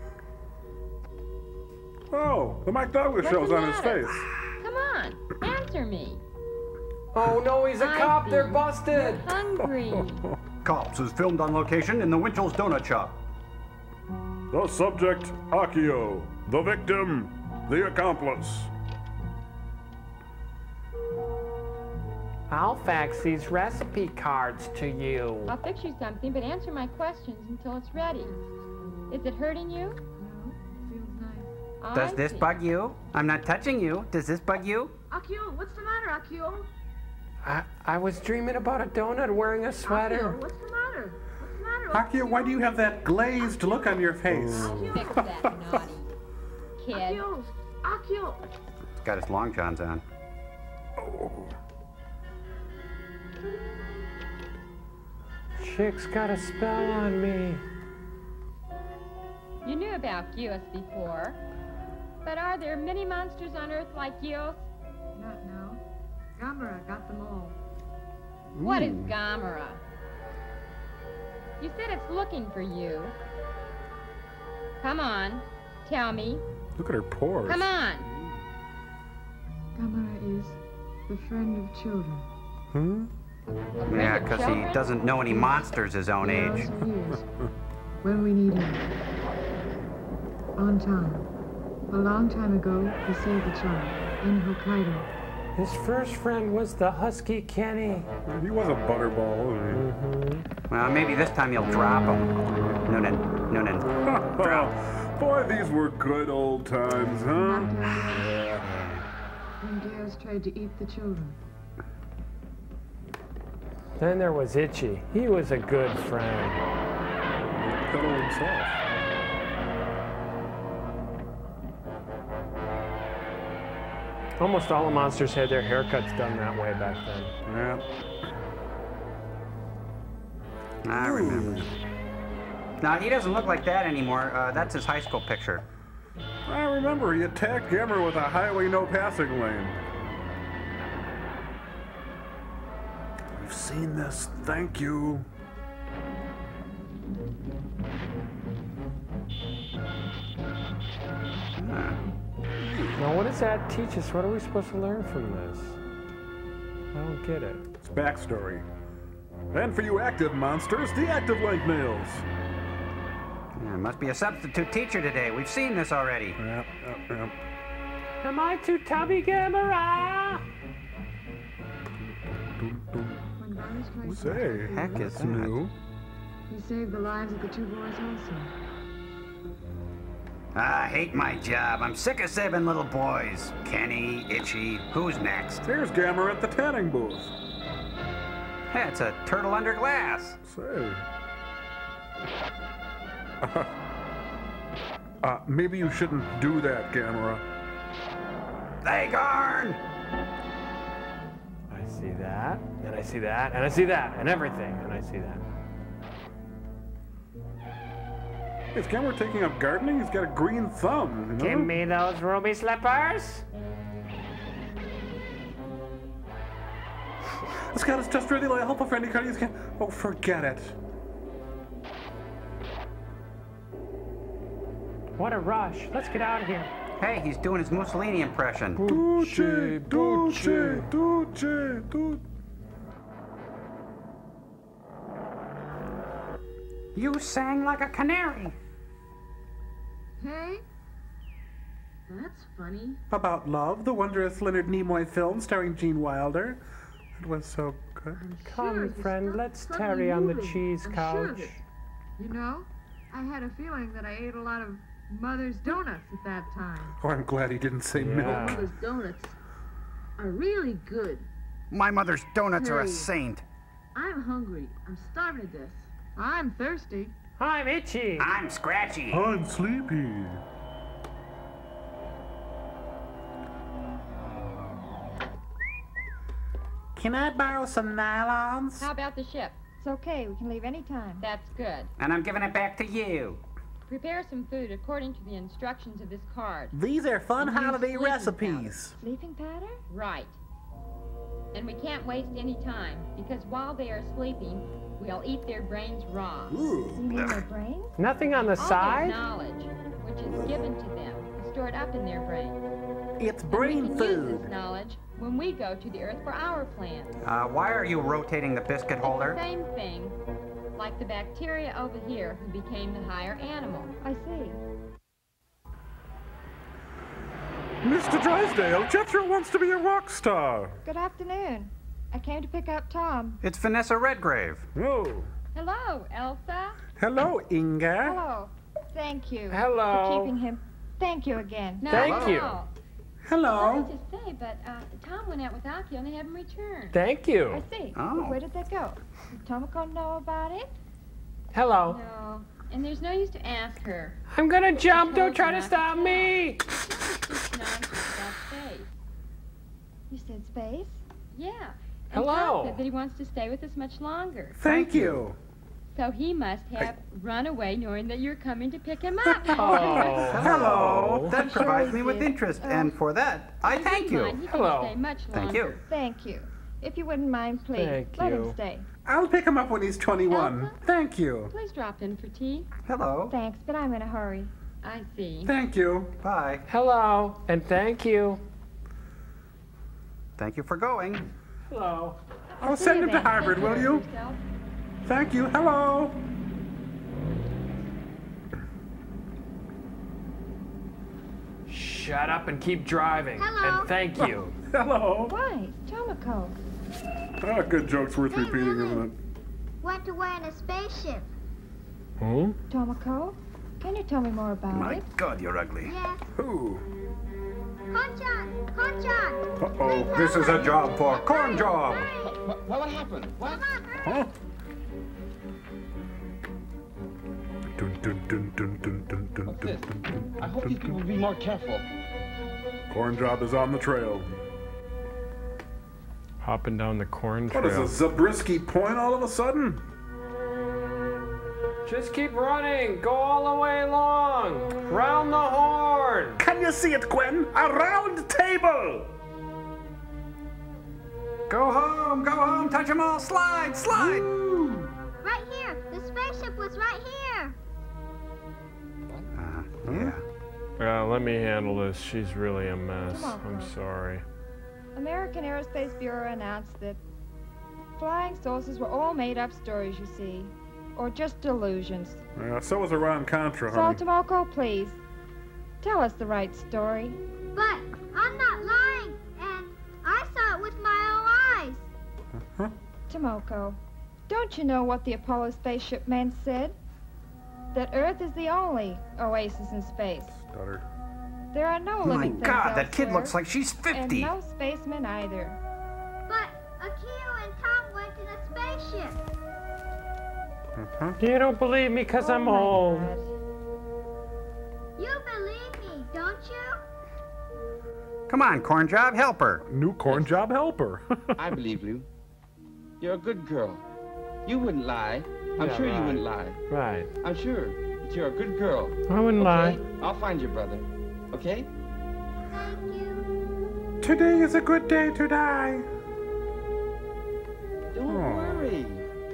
Oh, the Mike Douglas What's show's the on his matter? face. Come on, answer me. Oh no, he's a I cop. They're see. busted. You're hungry. Cops is filmed on location in the Winchell's Donut Shop. The subject, Akio. The victim, the accomplice. I'll fax these recipe cards to you. I'll fix you something, but answer my questions until it's ready. Is it hurting you? No, feels nice. Does I this see. bug you? I'm not touching you. Does this bug you? Akio, what's the matter, Akio? I was dreaming about a donut wearing a sweater. Akio, what's the matter? What's the matter? Akio, why do you have that glazed look on your face? Fix that, naughty kid. Akio, Akio. He's got his long johns on. Chick's got a spell on me. You knew about Geos before, but are there many monsters on Earth like Geos? Not now. Gamera got them all. What is Gamera? You said it's looking for you. Come on, tell me. Look at her pores. Come on. Gamera is the friend of children. Yeah, because he doesn't know any monsters his own age. He is. When we need him. On time. A long time ago, he saved a child in Hokkaido. His first friend was the husky Kenny. He was a butterball, wasn't he? Well, maybe this time you'll drop him. Noonan. Drop. Boy, these were good old times, huh? When Gaius tried to eat the children. Then there was Itchy. He was a good friend. Cuddle himself. Almost all the monsters had their haircuts done that way back then. Yeah. I remember. Now, he doesn't look like that anymore. That's his high school picture. I remember he attacked Gamera with a highway no passing lane. We've seen this. Thank you. Now, what does that teach us? What are we supposed to learn from this? I don't get it. It's backstory. And for you active monsters, the active link nails. Yeah, must be a substitute teacher today. We've seen this already. Yep. Am I too tubby, Gamera? When Gaius tried to Say, heck is that's new. he saved the lives of the two boys also. I hate my job. I'm sick of saving little boys. Kenny, Itchy, who's next? Here's Gamera at the tanning booth. Hey, it's a turtle under glass. Say. Maybe you shouldn't do that, Gamera. Hey, Garn! I see that, and I see that, and I see that, and everything, and I see that. Is Gamera taking up gardening? He's got a green thumb. You know? Give me those ruby slippers. Scott is just really like a helpful friend. Oh, forget it. What a rush. Let's get out of here. Hey, he's doing his Mussolini impression. Duce. You sang like a canary. Hey? That's funny. About Love, the wondrous Leonard Nimoy film starring Gene Wilder. It was so good. Come, friend, let's tarry on the cheese couch. You know, I had a feeling that I ate a lot of Mother's donuts at that time. Oh, I'm glad he didn't say milk. Mother's donuts are really good. My mother's donuts are a Hey. saint. I'm hungry. I'm starving to death. I'm thirsty. I'm Itchy. I'm Scratchy. I'm sleepy. Can I borrow some nylons? How about the ship? It's okay. We can leave any time. That's good. And I'm giving it back to you. Prepare some food according to the instructions of this card. These are fun And use holiday sleeping recipes. Sleeping powder? Right. And we can't waste any time, because while they are sleeping, we'll eat their brains raw. You mean their brains? Nothing on the All side? their knowledge, which is given to them, is stored up in their brain. It's And we brain can use food. this knowledge when we go to the Earth for our plans. Why are you rotating the biscuit holder? It's the same thing, like the bacteria over here who became the higher animal. I see. Mr. Drysdale, Jethro wants to be a rock star. Good afternoon. I came to pick up Tom. It's Vanessa Redgrave. Oh. Hello, Elsa. Hello, Inga. Hello. Thank you. Hello. For keeping him. Thank you again. No, Thank you. no. Hello. Sorry to say, but Tom went out with Akio and they haven't returned. Thank you. I see. Oh. Where did they go? Did Tomoko know about it? Hello. No, and there's no use to ask her. I'm gonna jump. Don't try to stop me. It's nonsense about space. You said space? Yeah. And Hello. Tom said that he wants to stay with us much longer. Thank you. So he must have run away knowing that you're coming to pick him up. Oh. Hello. That Sure provides he me with did. interest, and for that, I thank Never mind, you. he can Hello. stay much Thank longer. you. Thank you. If you wouldn't mind, please. Thank Let you. him stay. I'll pick him up when he's 21. Elsa? Thank you. Please drop in for tea. Hello. Thanks, but I'm in a hurry. I see. Thank you. Bye. Hello, and thank you. Thank you for going. Hello. I'll send him to Harvard, will you? Thank you. Hello. Shut up and keep driving. Hello. And thank you. Hello. Why, Tomoko? Ah, good joke's worth repeating, isn't it? Went away in a spaceship. Hmm? Tomoko, can you tell me more about My it? God, you're ugly. Yes. Who? Konchan! Konchan! Uh-oh, this is a job for Corn Job. What happened? What? Huh? Dun, dun, dun, dun, dun, dun, dun, What's dun, this? dun, dun, I hope dun, these people will be more careful. Corn Job is on the trail. Hopping down the corn What trail. is a Zabriskie Point all of a sudden? Just keep running. Go all the way along. Round the horn. Can you see it, Gwen? A round table! Go home, touch them all, slide, slide. Ooh. Right here! The spaceship was right here! Yeah. Let me handle this. She's really a mess. Come on, I'm Chloe. sorry. American Aerospace Bureau announced that flying saucers were all made-up stories, you see. Or just delusions. Yeah, so was Iran-Contra, So, honey. Tomoko, please, tell us the right story. But I'm not lying, and I saw it with my own eyes. Tomoko, don't you know what the Apollo spaceship man said? That Earth is the only oasis in space. Stutter. There are no My living things God, that kid elsewhere, looks like she's 50. And no spacemen either. But Akio and Tom went in a spaceship. You don't believe me because I'm Oh, my old. God. You believe me, don't you? Come on, Corn Job, help her. New Corn Job helper. I believe you. You're a good girl. You wouldn't lie. I'm Yeah, sure you right. wouldn't lie. Right. I'm sure that you're a good girl. I wouldn't lie. Okay? I'll find your brother. Okay? Thank you. Today is a good day to die. Don't worry.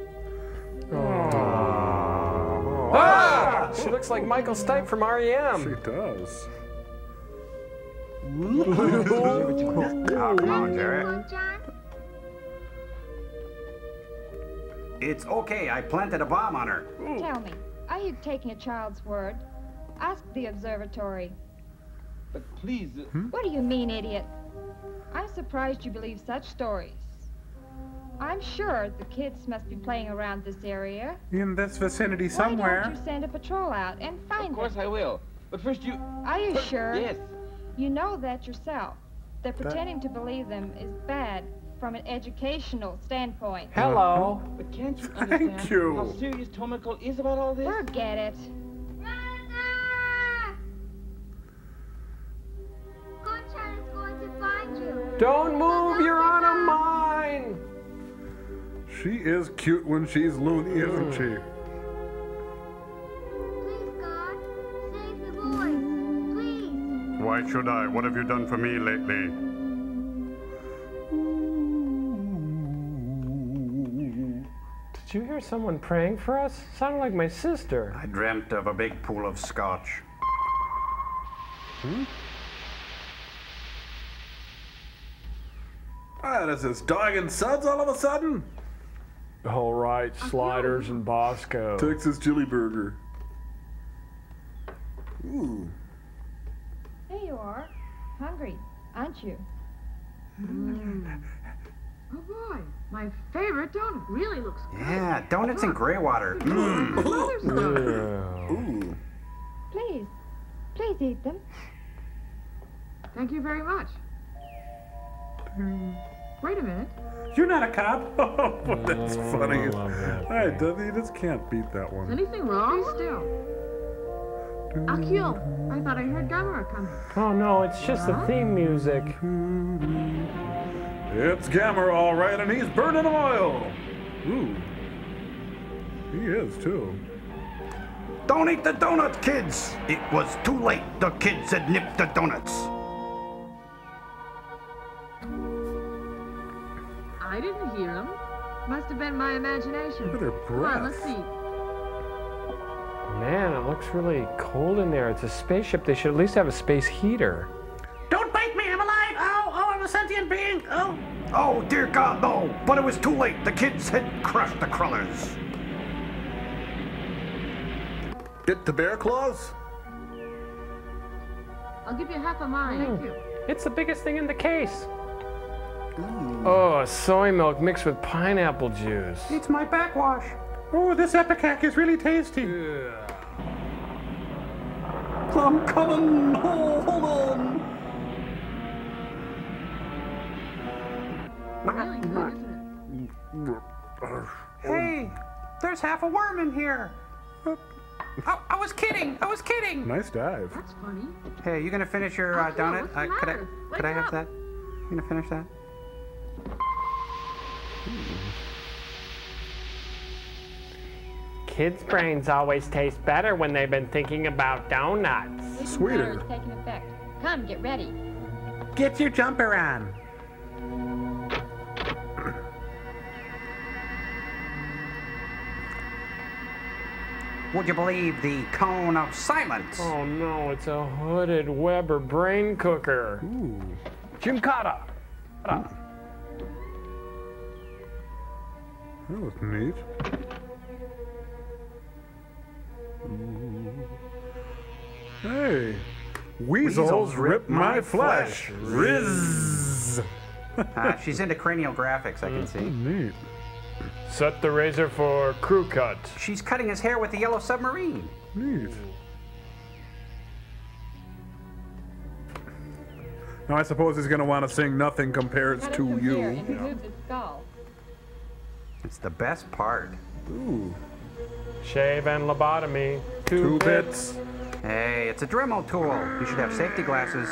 Ah! She looks like Michael Stipe from She REM. does. Oh, come on, Jerry. Konchan? It's okay, I planted a bomb on her. Tell me, are you taking a child's word? Ask the observatory. But please, What do you mean, idiot? I'm surprised you believe such stories. I'm sure the kids must be playing around this area. In this vicinity Why somewhere. don't you send a patrol out and find of course them? I will. But first you... Are you sure? Yes. You know that yourself. That pretending to believe them is bad from an educational standpoint. Hello. But can't you Thank understand you. how serious Tomoko is about all this? Forget it. Brother! Konchan is going to find you. Don't move. You're on a mine. She is cute when she's loony, isn't she? Please, God, save the boys. Please. Why should I? What have you done for me lately? Did you hear someone praying for us? Sounded like my sister. I dreamt of a big pool of scotch. What is this, Dog and Suds all of a sudden? All right, Sliders and Bosco. Texas Chili Burger. Ooh. There you are. Hungry, aren't you? Oh boy, my favorite donut. Really looks good. Yeah, donuts and gray water. Mm. Mother's donut. Ooh. Please eat them. Thank you very much. Wait a minute. You're not a cop? Oh, that's funny. I love that All right, thing. you just can't beat that Is one. anything wrong? Be still. Akio, I thought I heard Gamera coming. Oh no, it's just the theme music. It's Gamera, all right, and he's burning oil. Ooh. He is, too. Don't eat the donut, kids. It was too late. The kids had nipped the donuts. I hear them. Must have been my imagination. Look at her Come on, let's breath. see. Man, it looks really cold in there. It's a spaceship. They should at least have a space heater. Don't bite me, I'm alive! Oh, I'm a sentient being! Oh! Oh, dear God, no! But it was too late. The kids had crushed the crullers. Get the bear claws? I'll give you half of mine. Thank you. It's the biggest thing in the case. Oh, soy milk mixed with pineapple juice. It's my backwash. Oh, this Epicac is really tasty. I'm coming! Oh, hold on! Really good, isn't it? Hey, there's half a worm in here. I was kidding. I was kidding. Nice dive. That's funny. Hey, you gonna finish your Uncle, donut? what's the Could matter? I Wake have up. that? You gonna finish that? Kids' brains always taste better when they've been thinking about donuts. Sweeter. It's taking effect. Come, get ready. Get your jumper on. Would you believe the cone of silence? Oh no, it's a hooded Weber brain cooker. Ooh. Jim Cotta. That was neat. Hey, weasels rip my flesh. Riz. She's into cranial graphics, I can see. Neat. Set the razor for crew cut. She's cutting his hair with the yellow submarine. Neat. Now I suppose he's going to want to sing "Nothing Compares Cut it to from You." here and remove the skull. It's the best part. Ooh. Shave and lobotomy. Two bits. Hey, it's a Dremel tool. You should have safety glasses.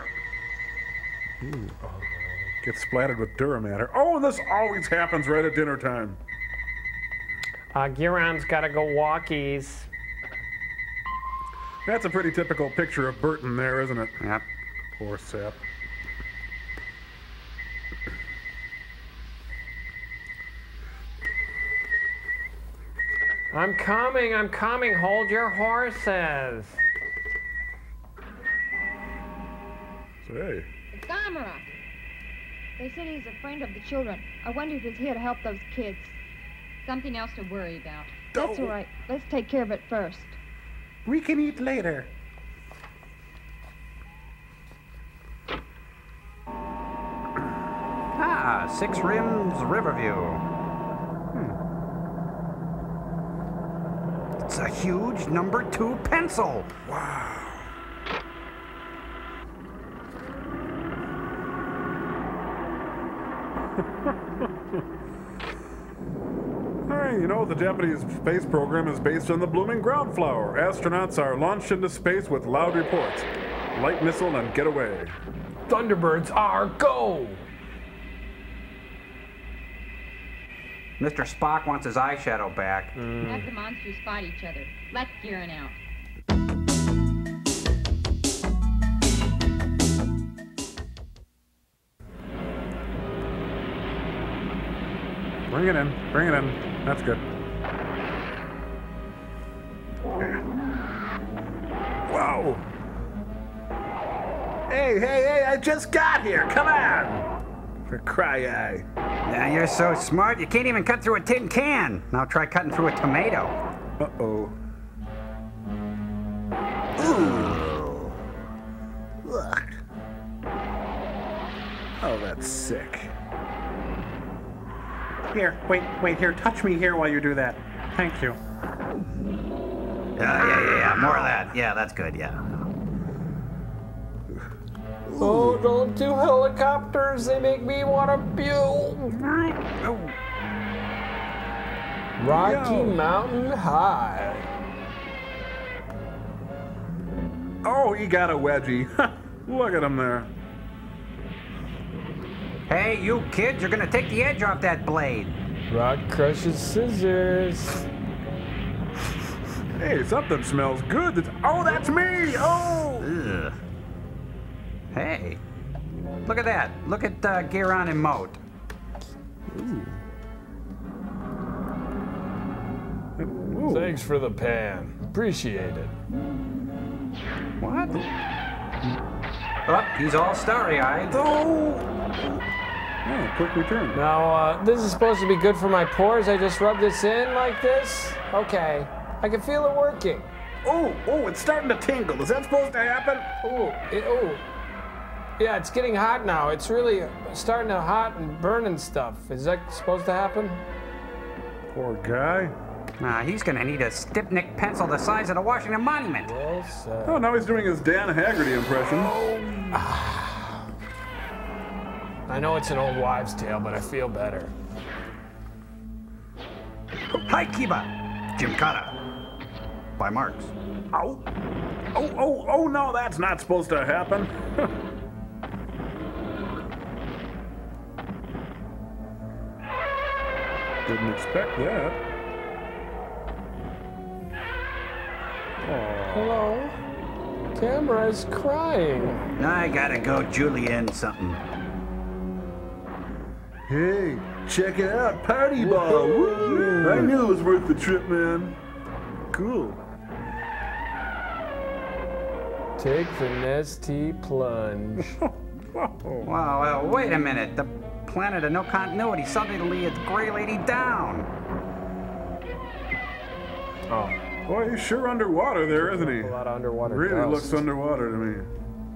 Ooh. Get splattered with Duramatter. Oh, and this always happens right at dinner time. Giron's gotta go walkies. That's a pretty typical picture of Burton there, isn't it? Yep. Poor sap. I'm coming, hold your horses. Say. It's Gamera. They said he's a friend of the children. I wonder if he's here to help those kids. Something else to worry about. That's all right. Let's take care of it first. We can eat later. Ah, Six Rims Riverview. It's a huge #2 pencil. Wow. Hey, you know, the Japanese space program is based on the blooming ground flower. Astronauts are launched into space with loud reports. Light missile and get away. Thunderbirds are go! Mr. Spock wants his eyeshadow back. Have the monsters fight each other. Let Giron out. Bring it in. Bring it in. That's good. Wow. Hey, I just got here. Come on. For cry-eye. Yeah, you're so smart, you can't even cut through a tin can. Now try cutting through a tomato. Uh-oh. Ooh. Ugh. Oh, that's sick. Here, wait, here. Touch me here while you do that. Thank you. Yeah. More of that. Yeah, that's good, yeah. Oh, don't do helicopters. They make me want to puke. Rocky Mountain High. Oh, he got a wedgie. Look at him there. Hey, you kids, you're gonna take the edge off that blade. Rock crushes scissors. Hey, something smells good. Oh, that's me! Oh! Ugh. Hey, look at that. Look at Giron and Moat. Ooh. Thanks for the pan. Appreciate it. What? Oh, he's all starry-eyed. Oh, quick return. Now, this is supposed to be good for my pores. I just rub this in like this. Okay. I can feel it working. Oh, it's starting to tingle. Is that supposed to happen? Oh. Yeah, it's getting hot now. It's really starting to hot and burning stuff. Is that supposed to happen? Poor guy. He's gonna need a stiff-nicked pencil the size of the Washington Monument. Well said. Oh, now he's doing his Dan Haggerty impression. I know it's an old wives' tale, but I feel better. Hi, Kiba. Gymkhana. By Marx. Oh, no, that's not supposed to happen. Didn't expect that. Hello? Camera's crying. I gotta go Julienne something. Hey, check it out, party ball. Woo. I knew it was worth the trip, man. Cool. Take the Nestea plunge. Wow, wait a minute. The planet of no continuity suddenly is Gray Lady down. Oh. Boy, he's sure underwater there, isn't he? A lot of underwater Really dust. looks underwater to me.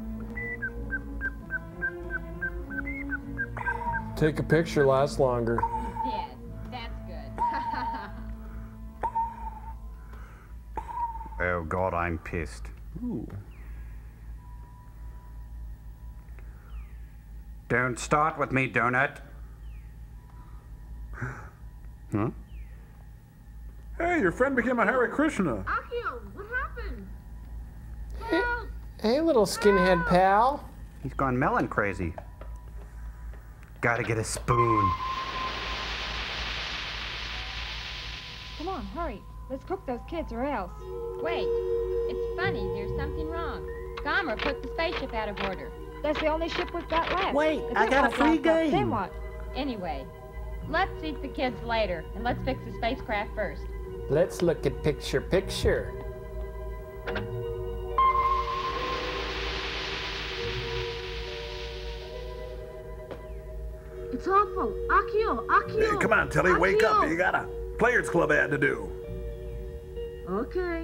Take a picture lasts longer. Dead. That's good. Oh, God, I'm pissed. Ooh. Don't start with me, Donut. Huh? Hey, your friend became a Hare Krishna. Akio, what happened? Hey, little skinhead pal. He's gone melon crazy. Gotta get a spoon. Come on, hurry. Let's cook those kids or else. Wait. It's funny. There's something wrong. Gomer put the spaceship out of order. That's the only ship we've got left. Wait, I got a free game. Then what? Anyway, let's eat the kids later, and let's fix the spacecraft first. Let's look at picture. It's awful. Akio. Hey, come on, Telly, wake up. You got a Players Club ad to do. Okay.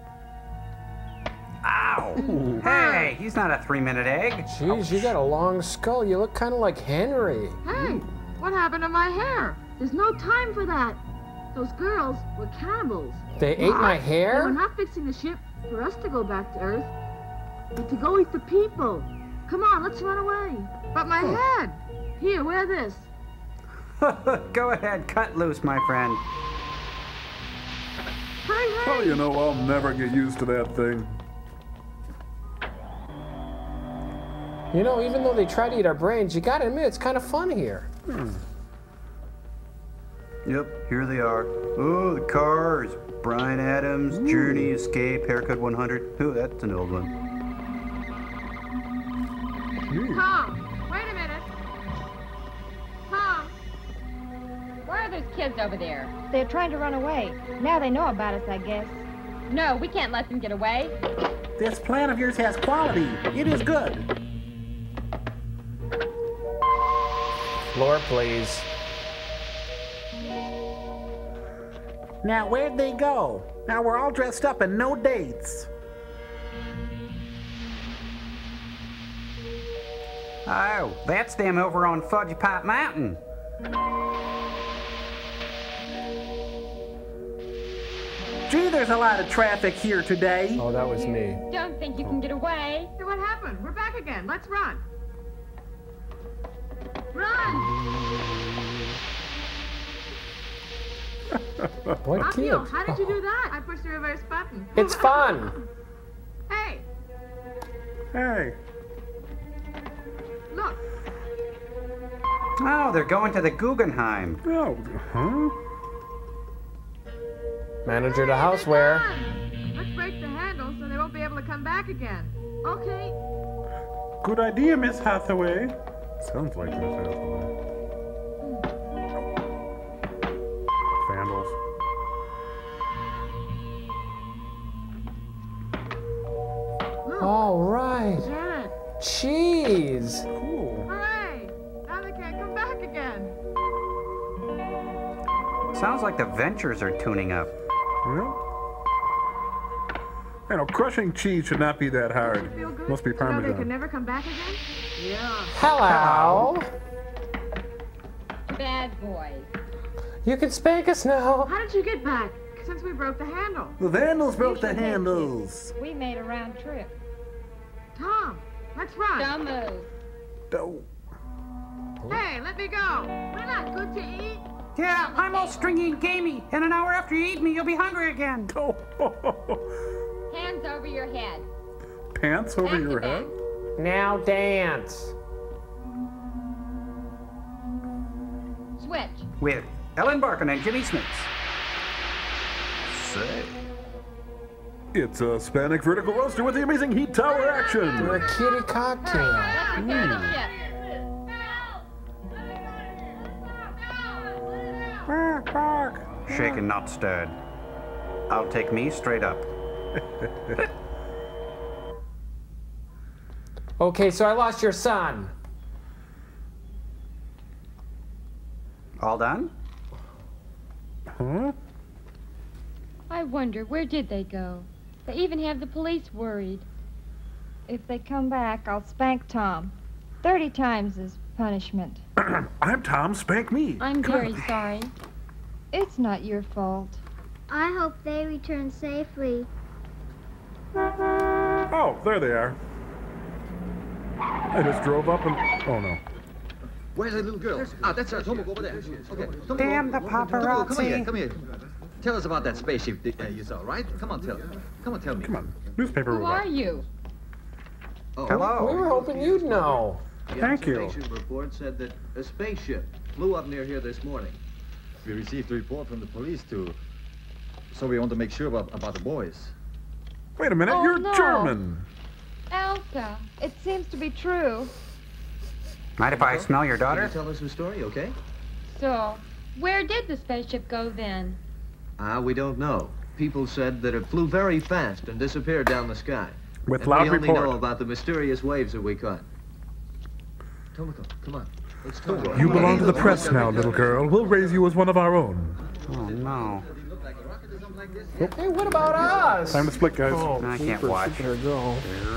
Ow! Hey, he's not a 3-minute egg. Jeez, you got a long skull. You look kind of like Henry. Hey, what happened to my hair? There's no time for that. Those girls were cannibals. They ate my They hair? were not fixing the ship for us to go back to Earth, but to go eat the people. Come on, let's run away. But my head. Here, wear this. Go ahead, cut loose, my friend. Oh, you know, I'll never get used to that thing. You know, even though they try to eat our brains, you gotta admit, it's kind of fun here. Yep, here they are. Oh, the Cars. Bryan Adams, Journey, Escape, Haircut 100. Oh, that's an old one. Tom, wait a minute. Tom. Where are those kids over there? They're trying to run away. Now they know about us, I guess. No, we can't let them get away. This plan of yours has quality. It is good. Floor, please. Now, where'd they go? Now we're all dressed up and no dates. Oh, that's them over on Fudge Pipe Mountain. Gee, there's a lot of traffic here today. Oh, that was me. Don't think you can get away. Hey, what happened? We're back again. Let's run. Run! What Akio, kid? how did you do that? I pushed the reverse button. It's fun. Hey, Hey. look. Oh, they're going to the Guggenheim. Oh, huh? Manager to houseware. Let's break the handle so they won't be able to come back again. Okay. Good idea, Miss Hathaway. Sounds like Miss Hathaway. All right. Janet. Cheese. Hooray! Now they can't come back again. Sounds like the Ventures are tuning up. Yeah. You know, crushing cheese should not be that hard. Must be So they can Parmesan. never come back again? Yeah. Hello. Bad boys. You can spank us now. How did you get back? Since we broke the handle. The vandals broke the You should make handles. We made a round trip. Tom, let's run. Don't move. Oh. Hey, let me go. We're not good to eat. Yeah, I'm all stringy and gamey, and an hour after you eat me, you'll be hungry again. Hands over your head. Pants over Back your to head? Now dance. Switch. With Ellen Barkin and Jimmy Smits. Say. It's a Hispanic vertical roaster with the amazing heat tower action. They're a kitty cocktail. Bark, bark. Shaken, not stirred. I'll take me straight up. Okay, so I lost your son. All done? Huh? I wonder, where did they go? They even have the police worried. If they come back, I'll spank Tom. 30 times as punishment. I'm Tom, spank me. I'm Come on. very sorry. It's not your fault. I hope they return safely. Oh, there they are. I just drove up and... Oh, no. Where's that little girl? Ah, that's Tomoko over there. Okay. Tomoko, Damn the Tomoko, come here, paparazzi. come here. Tell us about that spaceship you saw, right? Come on, tell me. Come on, tell me. Come on. Newspaper Who are you? Oh. Hello. We were hoping you'd know. Thank you. The observation report said that a spaceship flew up near here this morning. We received a report from the police, too. So we want to make sure about the boys. Wait a minute, Oh, you're no. German. Elsa, it seems to be true. Mind if I smell your Can daughter? you tell us the story, okay? So, where did the spaceship go then? We don't know. People said that it flew very fast and disappeared down the sky. With And loud we only report. know about the mysterious waves that we caught. Tomoko, come on. Let's talk. You belong to the press now, little girl. We'll raise you as one of our own. Oh, no. Hey, what about us? Time to split, guys. Oh, I can't jeepers, watch. There we go.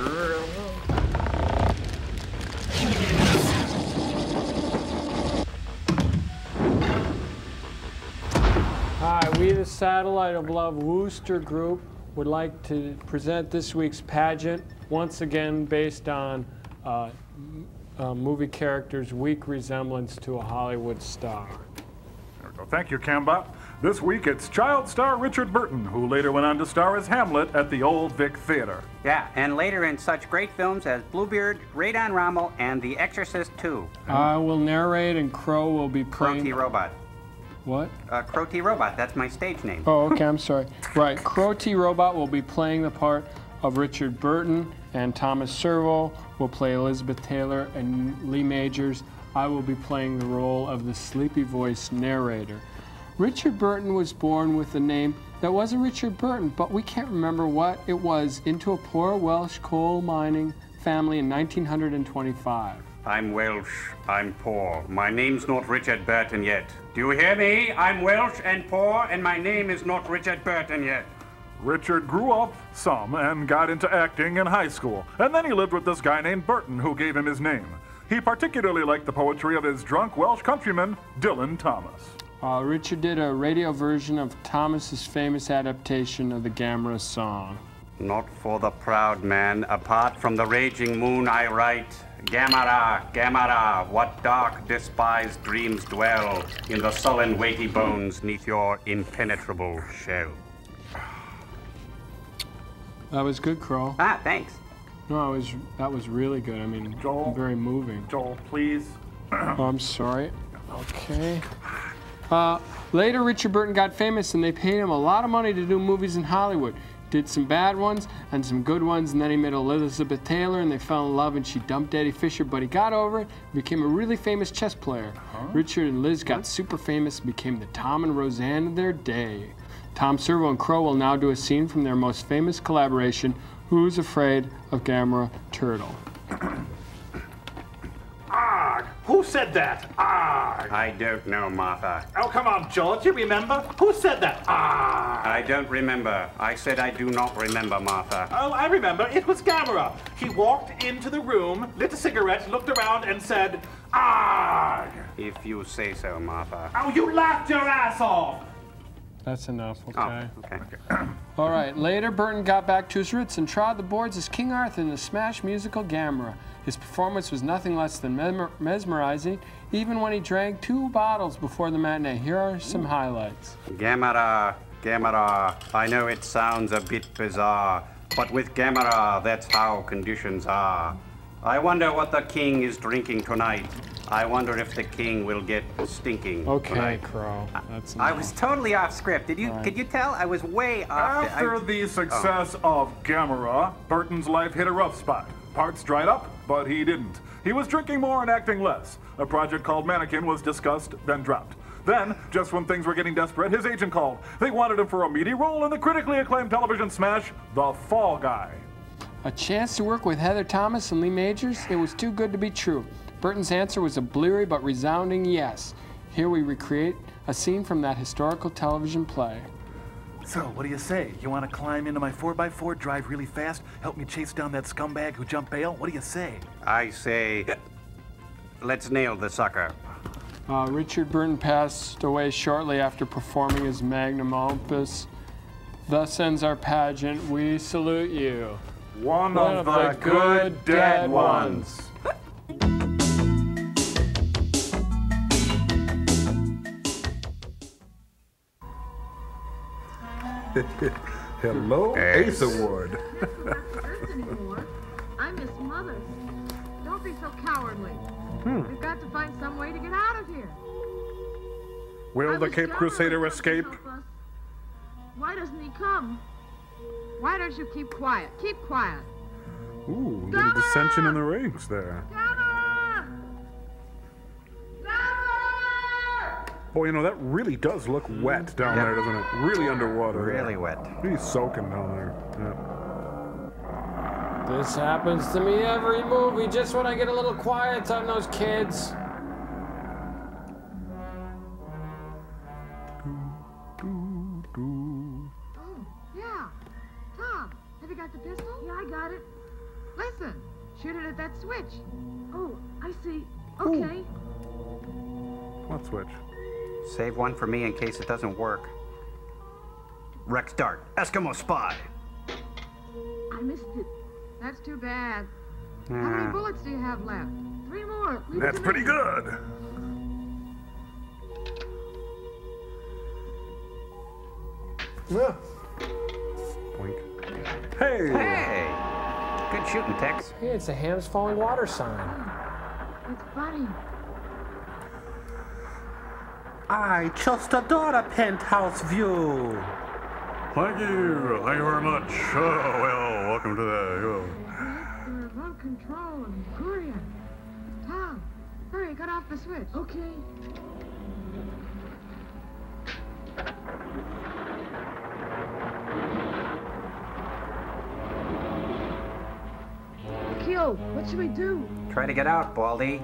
Hi, we the Satellite of Love Wooster Group would like to present this week's pageant, once again based on movie characters' weak resemblance to a Hollywood star. There we go. Thank you, Cambot. This week it's child star Richard Burton, who later went on to star as Hamlet at the Old Vic Theater. Yeah, and later in such great films as Bluebeard, Radon Rommel, and The Exorcist 2. I will narrate and Crow will be Crow playing... T. Robot. What? Crow T. Robot, that's my stage name. Oh, okay, I'm sorry. Right, Crow T. Robot will be playing the part of Richard Burton, and Thomas Servo will play Elizabeth Taylor and Lee Majors. I will be playing the role of the sleepy voice narrator. Richard Burton was born with a name that wasn't Richard Burton, but we can't remember what it was, into a poor Welsh coal mining family in 1925. I'm Welsh, I'm poor. My name's not Richard Burton yet. Do you hear me? I'm Welsh and poor, and my name is not Richard Burton yet. Richard grew up some and got into acting in high school, and then he lived with this guy named Burton who gave him his name. He particularly liked the poetry of his drunk Welsh countryman, Dylan Thomas. Richard did a radio version of Thomas's famous adaptation of the Gamera song. Not for the proud man, apart from the raging moon I write. Gamera, Gamera, what dark, despised dreams dwell in the sullen, weighty bones neath your impenetrable shell. That was good, Crow. Ah, thanks. No, that was really good. I mean, Joel. very moving. Joel, please. Oh, I'm sorry. Okay. Later, Richard Burton got famous, and they paid him a lot of money to do movies in Hollywood. Did some bad ones and some good ones, and then he met Elizabeth Taylor, and they fell in love, and she dumped Eddie Fisher, but he got over it and became a really famous chess player. Richard and Liz got super famous and became the Tom and Roseanne of their day. Tom Servo and Crow will now do a scene from their most famous collaboration, Who's afraid of Gamera Turtle? Arg! Who said that? Arg! I don't know, Martha. Oh, come on, George, you remember? Who said that? Arg! I don't remember. I said I do not remember, Martha. Oh, I remember. It was Gamera. He walked into the room, lit a cigarette, looked around, and said, Arg! If you say so, Martha. Oh, you laughed your ass off! That's enough, okay? Oh, okay. All right, later Burton got back to his roots and trod the boards as King Arthur in the smash musical Gamera. His performance was nothing less than mesmerizing, even when he drank 2 bottles before the matinee. Here are some highlights. Gamera, Gamera, I know it sounds a bit bizarre, but with Gamera, that's how conditions are. I wonder what the king is drinking tonight. I wonder if the king will get stinking tonight. Crow. That's I was totally off script. Could you tell? I was way off. After the success of Gamera, Burton's life hit a rough spot. Parts dried up, but he didn't. He was drinking more and acting less. A project called Mannequin was discussed, then dropped. Then, just when things were getting desperate, his agent called. They wanted him for a meaty role in the critically acclaimed television smash, The Fall Guy. A chance to work with Heather Thomas and Lee Majors? It was too good to be true. Burton's answer was a bleary but resounding yes. Here we recreate a scene from that historical television play. So, what do you say? You want to climb into my 4x4, drive really fast, help me chase down that scumbag who jumped bail? What do you say? I say, let's nail the sucker. Richard Burton passed away shortly after performing his magnum opus. Thus ends our pageant. We salute you. One of the good dead ones. Hello, Ace Award. Anymore. I miss Mother. Don't be so cowardly. We've got to find some way to get out of here. Will the Cape Crusader escape? Why doesn't he come? Why don't you keep quiet? Keep quiet. Ooh, little dissension in the ranks there. Boy, you know, that really does look wet down there, doesn't it? Really underwater. Really wet. He's soaking down there. Yeah. This happens to me every movie, just when I get a little quiet on those kids. Oh, yeah. Tom, have you got the pistol? Yeah, I got it. Listen, shoot it at that switch. Oh, I see. Okay. What switch? Save one for me in case it doesn't work. Rex Dart, Eskimo Spy. I missed it. That's too bad. How many bullets do you have left? 3 more. Leave That's pretty good. Yeah. Boink. Hey! Hey! Good shooting, Tex. Hey, it's a Ham's Falling Water sign. It's funny. I just adore a penthouse view. Thank you. Thank you very much. Oh, well, welcome to the... The remote control and courier. Tom, hurry, cut off the switch. Okay. Akil, what should we do? Try to get out, Baldy.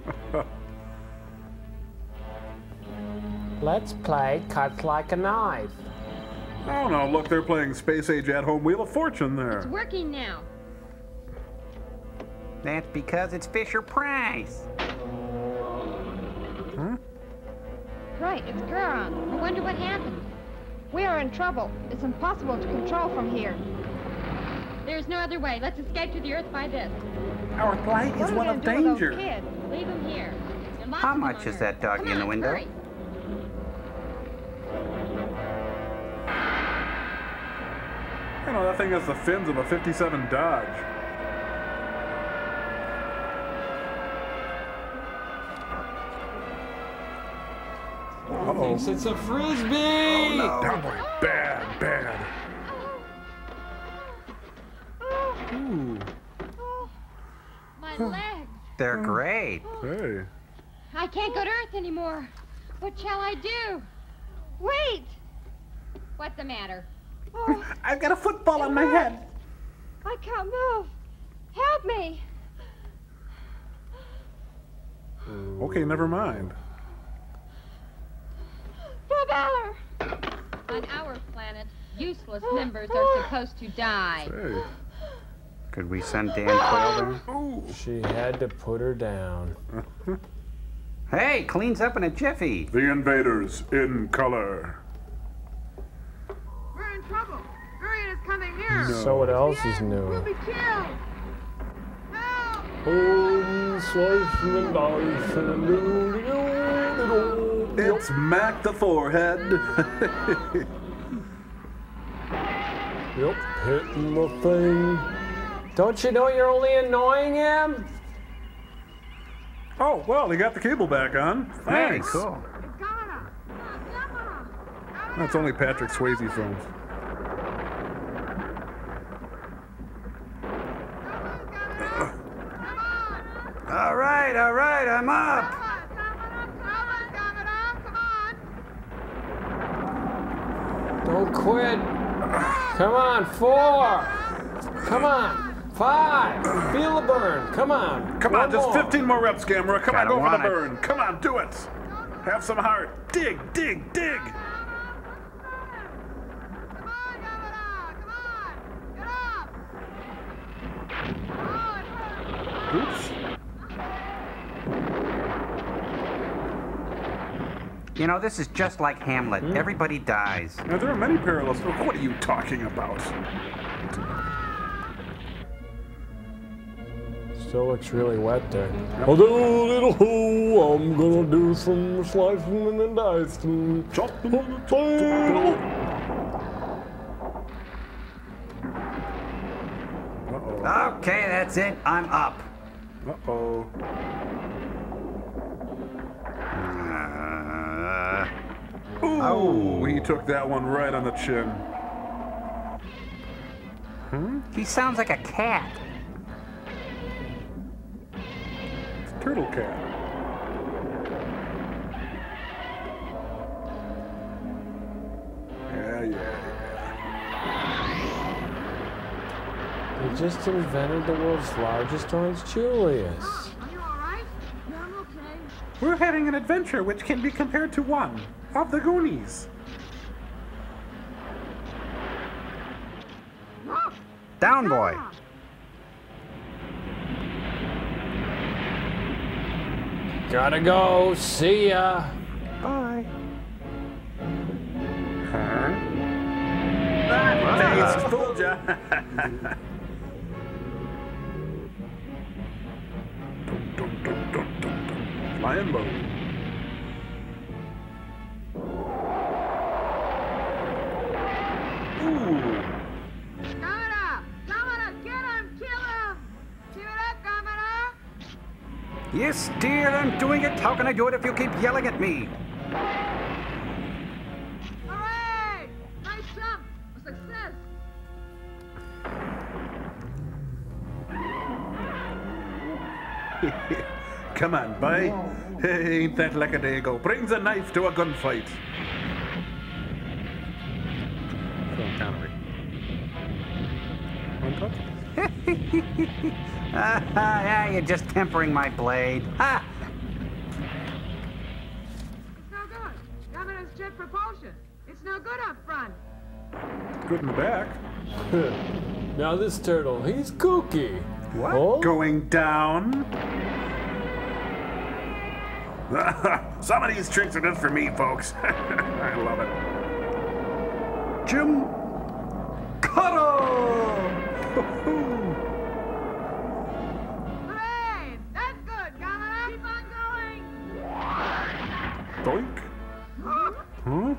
Let's play Cut Like a Knife. Oh, no, look, they're playing Space Age at-home Wheel of Fortune there. It's working now. That's because it's Fisher-Price. Huh? Right, it's Guron. I wonder what happened. We are in trouble. It's impossible to control from here. There's no other way. Let's escape to the Earth by this. Our plight is one of danger. Leave him here. How much is that doggy in the window? Hurry. You know, that thing has the fins of a 57 Dodge. Uh-oh. Thinks it's a Frisbee! Oh, no. That boy, bad, bad. Ooh. My legs. They're great. Hey. I can't go to Earth anymore. What shall I do? Wait! What's the matter? I've got a football on my head. I can't move. Help me. Okay, never mind. Propeller. On our planet, useless members are supposed to die. Hey. Could we send Dan Quayle there? She had to put her down. Hey, cleans up in a jiffy. The invaders in color. We're in trouble. Varian is coming near. No. So what else is new? We'll be killed. Slicing and dicing and It's Mac the Forehead. Yep, hitting the thing. Don't you know you're only annoying him? Oh, well, he got the cable back on. Thanks. Hey, cool. That's only Patrick Swayze films. All right, I'm up. Don't quit. Come on, 4. Come on, 5. Feel the burn. Come on. Come One on, just more. 15 more reps, Gamera. Come on, Gotta go for the want it. burn. Come on, do it. Have some heart. Dig, dig, dig. Oops. You know, this is just like Hamlet. Everybody dies. Now, there are many parallels. What are you talking about? Still looks really wet there. Although little hole, I'm gonna do some slicing and dicing. Okay, that's it. I'm up. Uh-oh. Ooh, he took that one right on the chin. He sounds like a cat. Turtle cat. Yeah. They just invented the world's largest orange Julius. Are you all right? Yeah, I'm okay. We're having an adventure which can be compared to one of the Goonies. Down, boy. Gotta go. See ya. Bye. Thanks, fooled ya. Flying low. Ooh. Gamera, get him, kill him. Give it up, Gamera. Yes, dear, I'm doing it. How can I do it if you keep yelling at me? Hooray! Nice jump. A success. Come on, boy. Hey, ain't that like a dago? Brings a knife to a gunfight. Sean Connery. One touch? Yeah, you're just tempering my blade. Ha! It's no good. Gamera's jet propulsion. It's no good up front. Good in the back. Now this turtle, he's kooky. What? Oh? Going down. Some of these tricks are just for me, folks. I love it. Jim Cutter! Hooray! That's good, Gamera. Keep on going. Doink. Huh?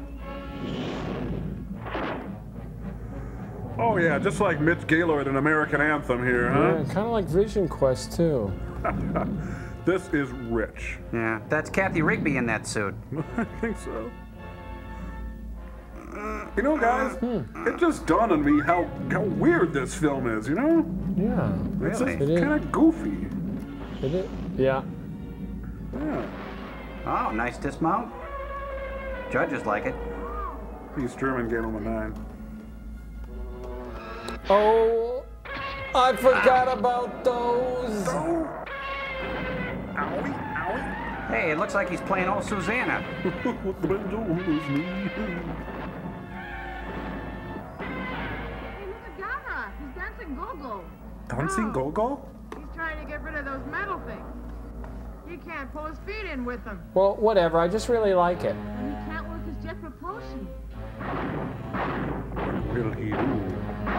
Oh yeah, just like Mitch Gaylord in American Anthem here, Yeah, huh? kind of like Vision Quest too. This is rich. Yeah, that's Kathy Rigby in that suit. I think so. You know, guys, it just dawned on me how weird this film is, you know? Yeah. It's Really? just kind of goofy. Is it? Yeah. Yeah. Oh, nice dismount. Judges like it. East German gave him a 9. Oh. I forgot about those. Hey, it looks like he's playing old Susanna. Hey, look at Gamera. He's dancing go-go. Dancing go-go? He's trying to get rid of those metal things. He can't pull his feet in with them. Well, whatever. I just really like it. And he can't work his jet propulsion. What will he do?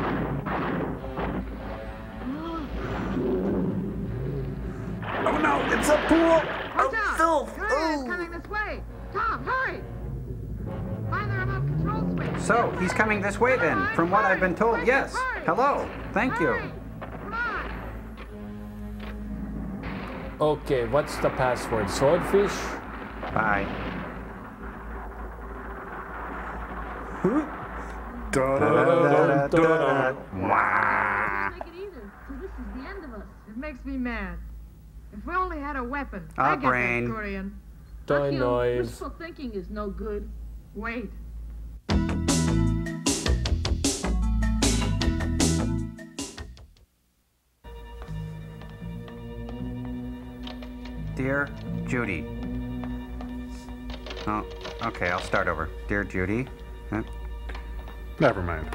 Oh no, it's a pool! Watch out! Filth! It's coming this way. Tom, hurry! Find the remote control switch. So, he's coming this way then. From what I've been told, yes. Hello. Thank you. Okay, what's the password? Swordfish? Bye. Make it either. So this is the end of us. It makes me mad. If we only had a weapon, Our I'd get brain. that Korean. Akio, wishful thinking is no good. Wait. Dear Judy. Oh, okay, I'll start over. Dear Judy. Never mind.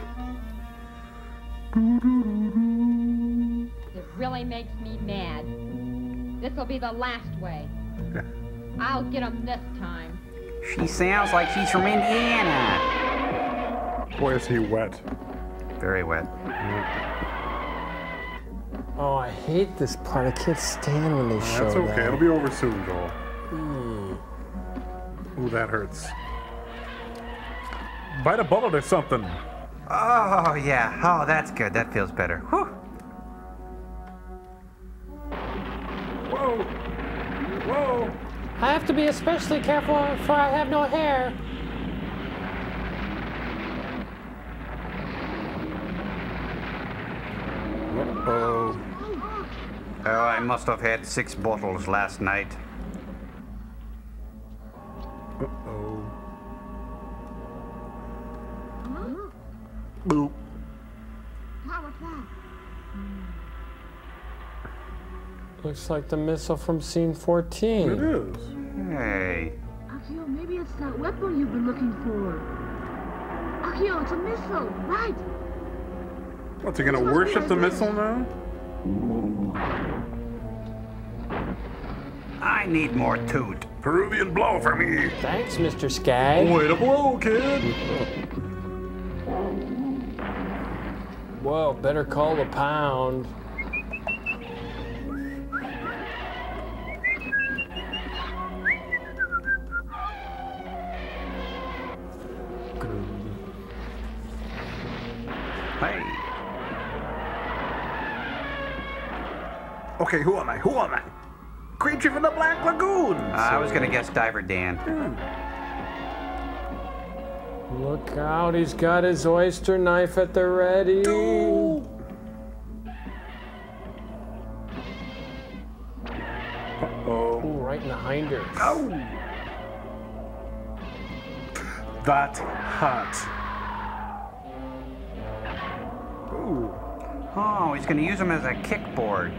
It really makes me mad. This'll be the last way. I'll get 'em this time. She sounds like she's from Indiana. Boy, is he wet. Very wet. Oh, I hate this part. I can't stand when they show That's okay. that. It'll be over soon, Joel. Ooh, that hurts. Bite a bullet or something. Oh, yeah. Oh, that's good. That feels better. Whew. Whoa. Whoa. I have to be especially careful for I have no hair. Uh-oh. Oh, I must have had 6 bottles last night. Uh-oh. Boop. How was that? Looks like the missile from scene 14. It is. Hey. Akio, maybe it's that weapon you've been looking for. Akio, it's a missile, right? What's he gonna worship the missile now? I need more toot. Peruvian blow for me. Thanks, Mr. Skag. Way to blow, kid. Whoa, better call the pound. Hey. Okay, who am I? Who am I? Creature from the Black Lagoon. I was gonna guess Diver Dan. Look out, he's got his oyster knife at the ready. Uh-oh. Ooh, right in the hinder. Oh. That's hot. Ooh. Oh, he's gonna use him as a kickboard.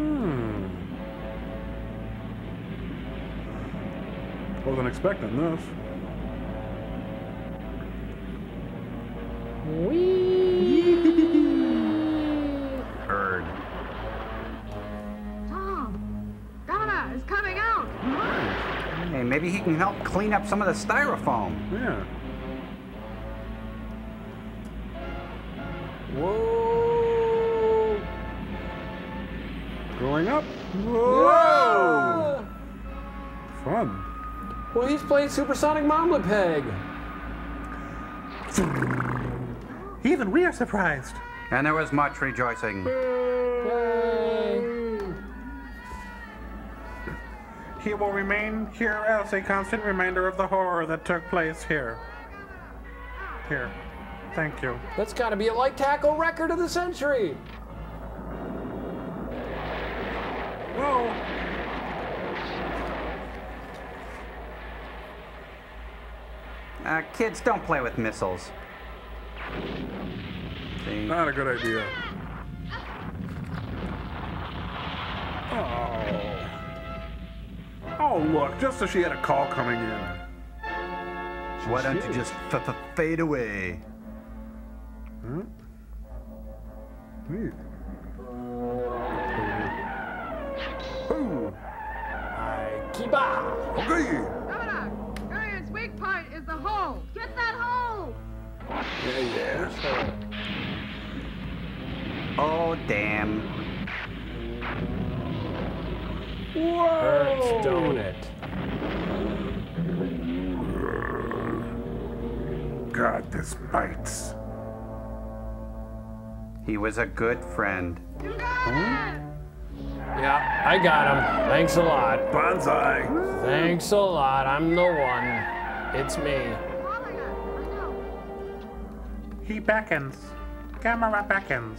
Wasn't expecting this. Heard. Tom, Donna is coming out. Hey, maybe he can help clean up some of the styrofoam. Yeah. Whoa! Growing up. Whoa! Fun. Well, he's playing Supersonic Mama Peg. Even we are surprised. And there was much rejoicing. He will remain here as a constant reminder of the horror that took place here. Here. Thank you. That's got to be a light tackle record of the century. Whoa. Kids, don't play with missiles. See? Not a good idea. Oh, look, just as she had a call coming in. Why don't you just fade away? Huh? Neat. Kiba! Okay. Governor, Harriet's weak point is the hole. Get that hole! Yeah. Oh, damn. Hurts, don't it? God, this bites. He was a good friend. Yeah, I got him. Thanks a lot. Bonsai. Thanks a lot. I'm the one. It's me. He beckons. Camera beckons.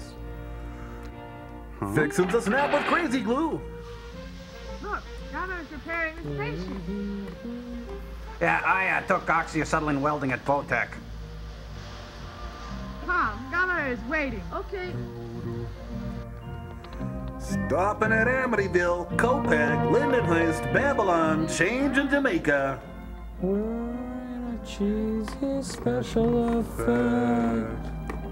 Fixing the snap with crazy glue. Look, Governor's repairing the station. Yeah, I took oxyacetylene welding at Votech. Tom, Governor is waiting. Okay. Stopping at Amityville, Copac, Lindenheist, Babylon, Change in Jamaica. Cheese is special effect.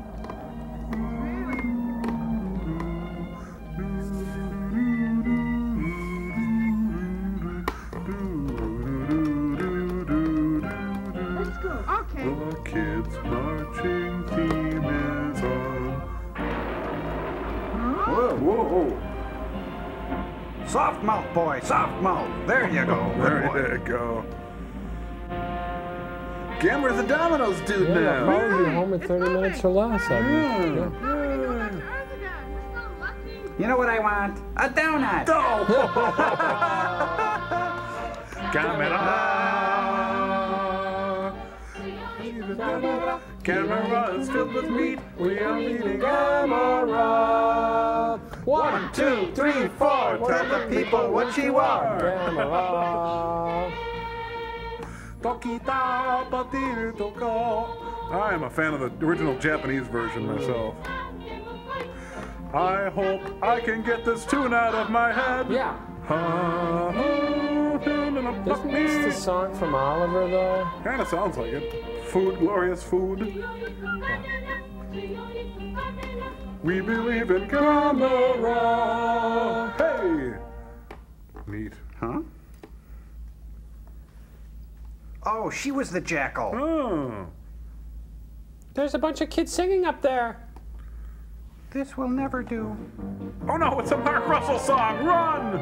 Let's go. Okay. The kids marching theme is on. Whoa, whoa. Soft mouth, boy, soft mouth. There you go. There you go. Gamera's a Domino's dude Yeah, now. I'll probably be home in 30 minutes or less. You know what I want? A donut. Camera is filled with meat. We are eating Gamera. 1, 2, 3, 4. Tell the people what she wants. Gamera. Tokita patiru toko. I am a fan of the original Japanese version myself. I hope I can get this tune out of my head. Yeah. Isn't this the song from Oliver, though? Kinda sounds like it. Food, glorious food. We believe in Gamera. Hey! Neat. Huh? Oh, she was the jackal. Oh. There's a bunch of kids singing up there. This will never do. Oh no, it's a Mark Russell song. Run!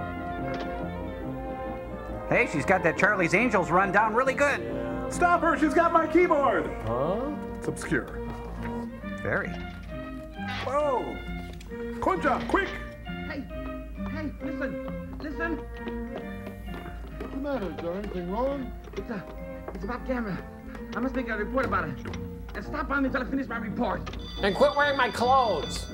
Hey, she's got that Charlie's Angels run down really good. Stop her, she's got my keyboard. Huh? It's obscure. Very. Whoa! Konja, quick! Hey, listen. What's the matter? Is there anything wrong? It's about Gamera. I must make a report about it. And stop by me until I finish my report. And quit wearing my clothes.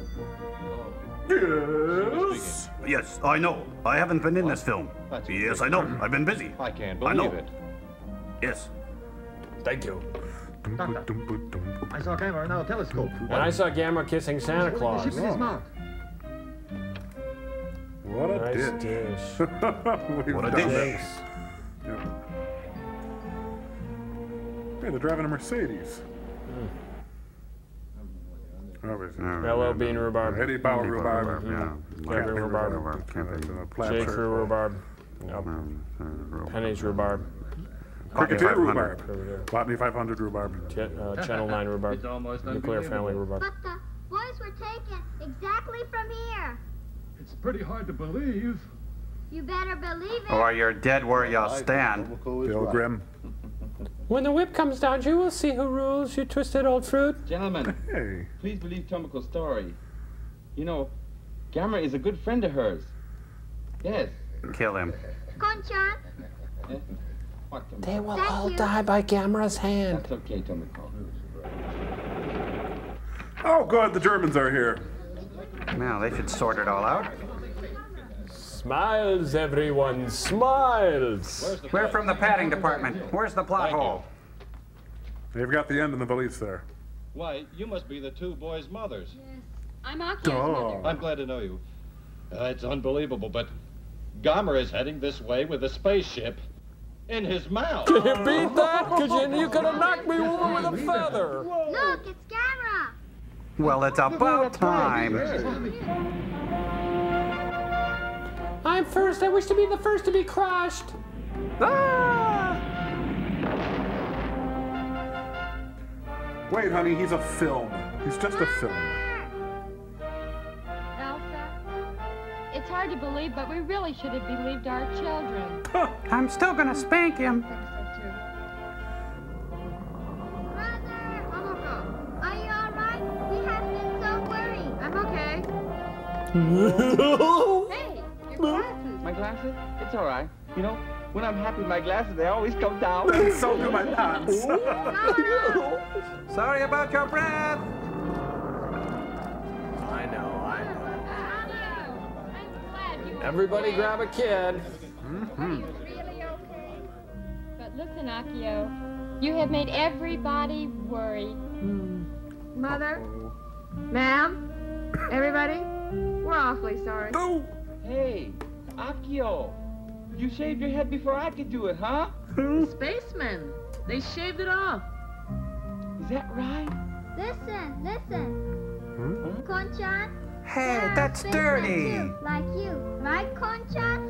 Yes. Yes, I know. I haven't been in this film. Yes, I know. I've been busy. I can't I know. believe it. Yes. Thank you. Doctor, I saw Gamera in our telescope. And I saw Gamera kissing Santa The Claus. ship in his mouth. What a Nice dish. dish. What a dish. Yep. Hey, they're driving a Mercedes. Yellow bean rhubarb. Eddie Bauer rhubarb. Yeah. Camping rhubarb. J. Crew rhubarb. Nope. Penny's rhubarb. Cricketer rhubarb. Botany 500 rhubarb. Channel 9 rhubarb. It's almost Nuclear family rhubarb. But the boys were taken exactly from here. It's pretty hard to believe. You better believe it. Or you're dead where you stand. Pilgrim. When the whip comes down, you will see who rules, you twisted old fruit. Gentlemen, Hey. please believe Tomoko's story. You know, Gamera is a good friend of hers. Yes. Kill him. Konchan, Eh? What, Tomoko? They will Thank all you. die by Gamera's hand. That's okay, Tomoko. Oh, good, the Germans are here. Now, they should sort it all out. Smiles, everyone, smiles. We're from the padding department. Where's the plot hole? They've got the end in the valise there. Why, you must be the two boys' mothers. I'm Aki's mother. I'm glad to know you. It's unbelievable, but Gomer is heading this way with a spaceship in his mouth. Can you beat that? You could have knocked me over with a feather. Look, it's Gamera. Well, it's about time. I'm first. I wish to be the first to be crushed. Ah! Wait, honey, he's a film. He's just a film. Elsa, it's hard to believe, but we really should have believed our children. I'm still gonna spank him. Are you all right? We have been so worried. I'm okay. Hey, your glasses. My glasses? It's all right. You know, when I'm happy with my glasses, they always come down. So do my pants. Sorry about your breath. I know. Everybody grab a kid. But listen, Akio, you have made everybody worry. Mother, ma'am, everybody, we're awfully sorry. Hey, Akio, you shaved your head before I could do it, huh? Spacemen. They shaved it off. Is that right? Listen. Konchan? Hey, that's dirty. Too, like you. Right, Konchan?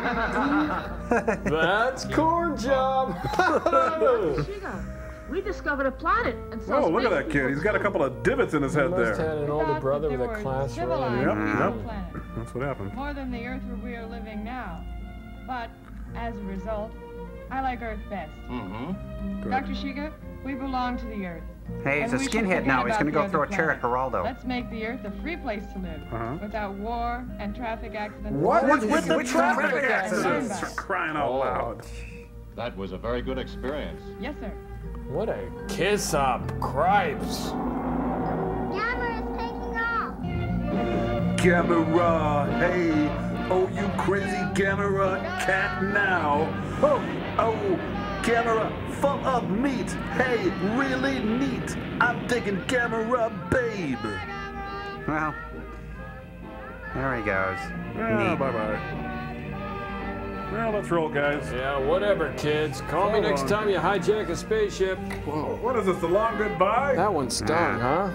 That's corn job. Shiga, we discovered a planet and saw Oh, look at space that kid. people He's got a couple of divots in his head Must there. had an older brother with a class Yep, ring. That's what happened. More than the Earth where we are living now. But, as a result, I like Earth best. Good. Dr. Shiga, we belong to the Earth. Hey, he's a And we should skinhead now. He's forget gonna go about throw a the chair other at Geraldo. Let's make the Earth a free place to live, without war and traffic accidents. What's with the Which traffic accidents? accidents? For crying out loud. That was a very good experience. Yes, sir. What a kiss up, cripes. Gamera is taking off. Gamera, hey. Oh, you crazy Gamera cat now. Oh, Gamera, full of meat. Hey, really neat. I'm digging Gamera, babe. Well, there he goes. Yeah, bye-bye. Well, let's roll, guys. Yeah, whatever, kids. Call me next time you hijack a spaceship. Whoa, what is this, the long goodbye? That one stung, huh?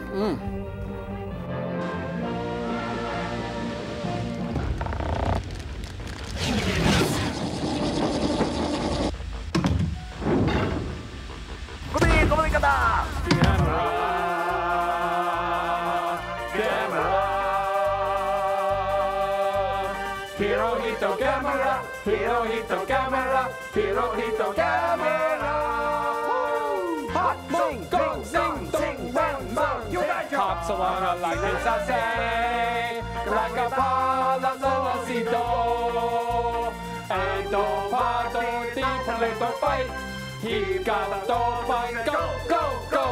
Hirohito Gamera, Hirohito Gamera, Hirohito Gamera. Hot mong gong zing dong bang bang. Hops along like this I say, like a palazzo. And don't pa don't deep don't fight. He got a dog fight, go go go.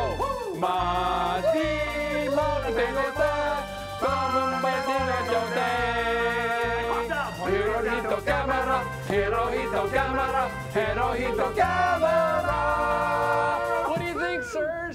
Madi lo de go come by dinner day. Hirohito Gamera, Hirohito Gamera, Hirohito Gamera. What do you think, sirs?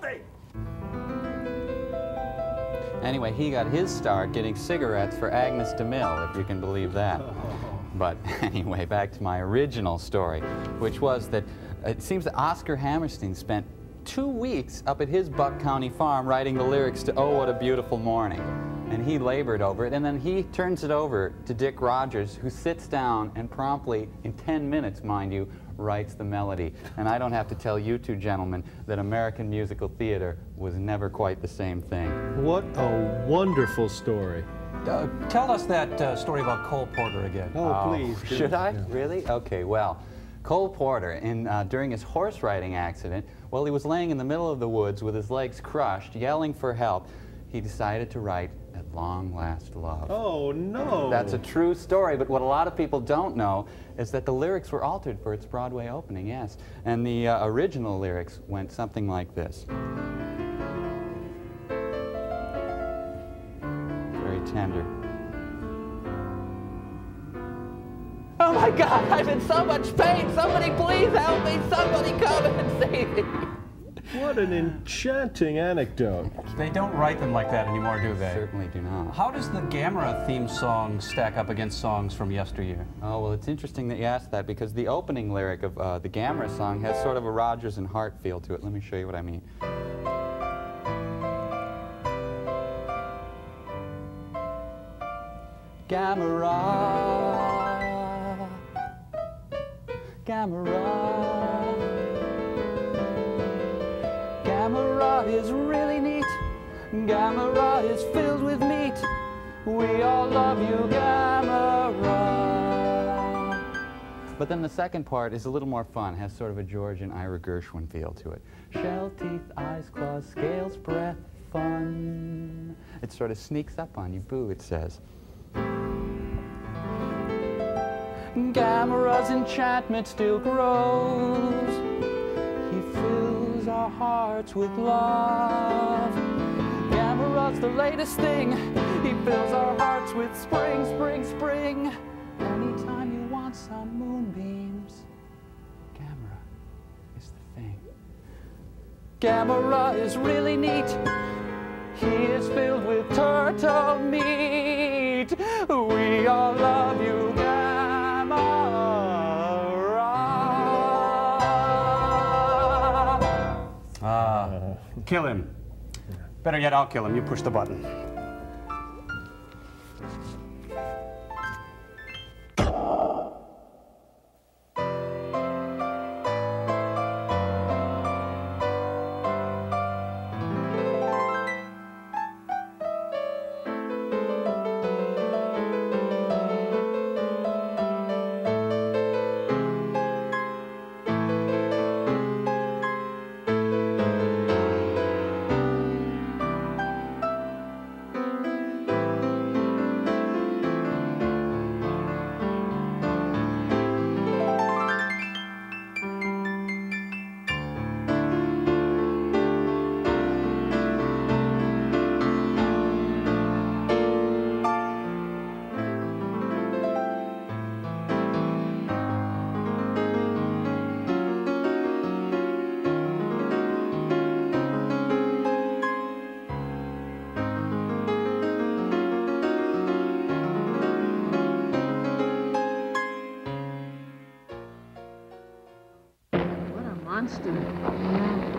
Anyway, he got his start getting cigarettes for Agnes DeMille, if you can believe that. But anyway, back to my original story, which was that it seems that Oscar Hammerstein spent 2 weeks up at his Buck County farm writing the lyrics to Oh, What a Beautiful Morning. And he labored over it, and then he turns it over to Dick Rogers, who sits down and promptly, in 10 minutes, mind you, writes the melody. And I don't have to tell you two gentlemen that American musical theater was never quite the same thing. What a wonderful story. Tell us that story about Cole Porter again. Oh, please. Should I? Yeah. Really? Okay, well, Cole Porter, during his horse riding accident, while he was laying in the middle of the woods with his legs crushed, yelling for help, he decided to write At Long Last Love. Oh, no. That's a true story, but what a lot of people don't know is that the lyrics were altered for its Broadway opening, yes. And the original lyrics went something like this. Very tender. Oh my God, I'm in so much pain! Somebody please help me! Somebody come and save me! What an enchanting anecdote. They don't write them like that anymore, do they? Certainly do not. How does the Gamera theme song stack up against songs from yesteryear? Oh, well, it's interesting that you asked that because the opening lyric of the Gamera song has sort of a Rodgers and Hart feel to it. Let me show you what I mean. Gamera, Gamera, Gamera is really neat. Gamera is filled with meat. We all love you, Gamera. But then the second part is a little more fun, has sort of a George and Ira Gershwin feel to it. Shell, teeth, eyes, claws, scales, breath, fun. It sort of sneaks up on you, boo, it says. Gamera's enchantment still grows. He fills our hearts with love. Gamera's the latest thing. He fills our hearts with spring, spring, spring. Anytime you want some moonbeams, Gamera is the thing. Gamera is really neat. He is filled with turtle meat. We all love you, Gamera. Kill him. Better yet, I'll kill him. You push the button. Monster.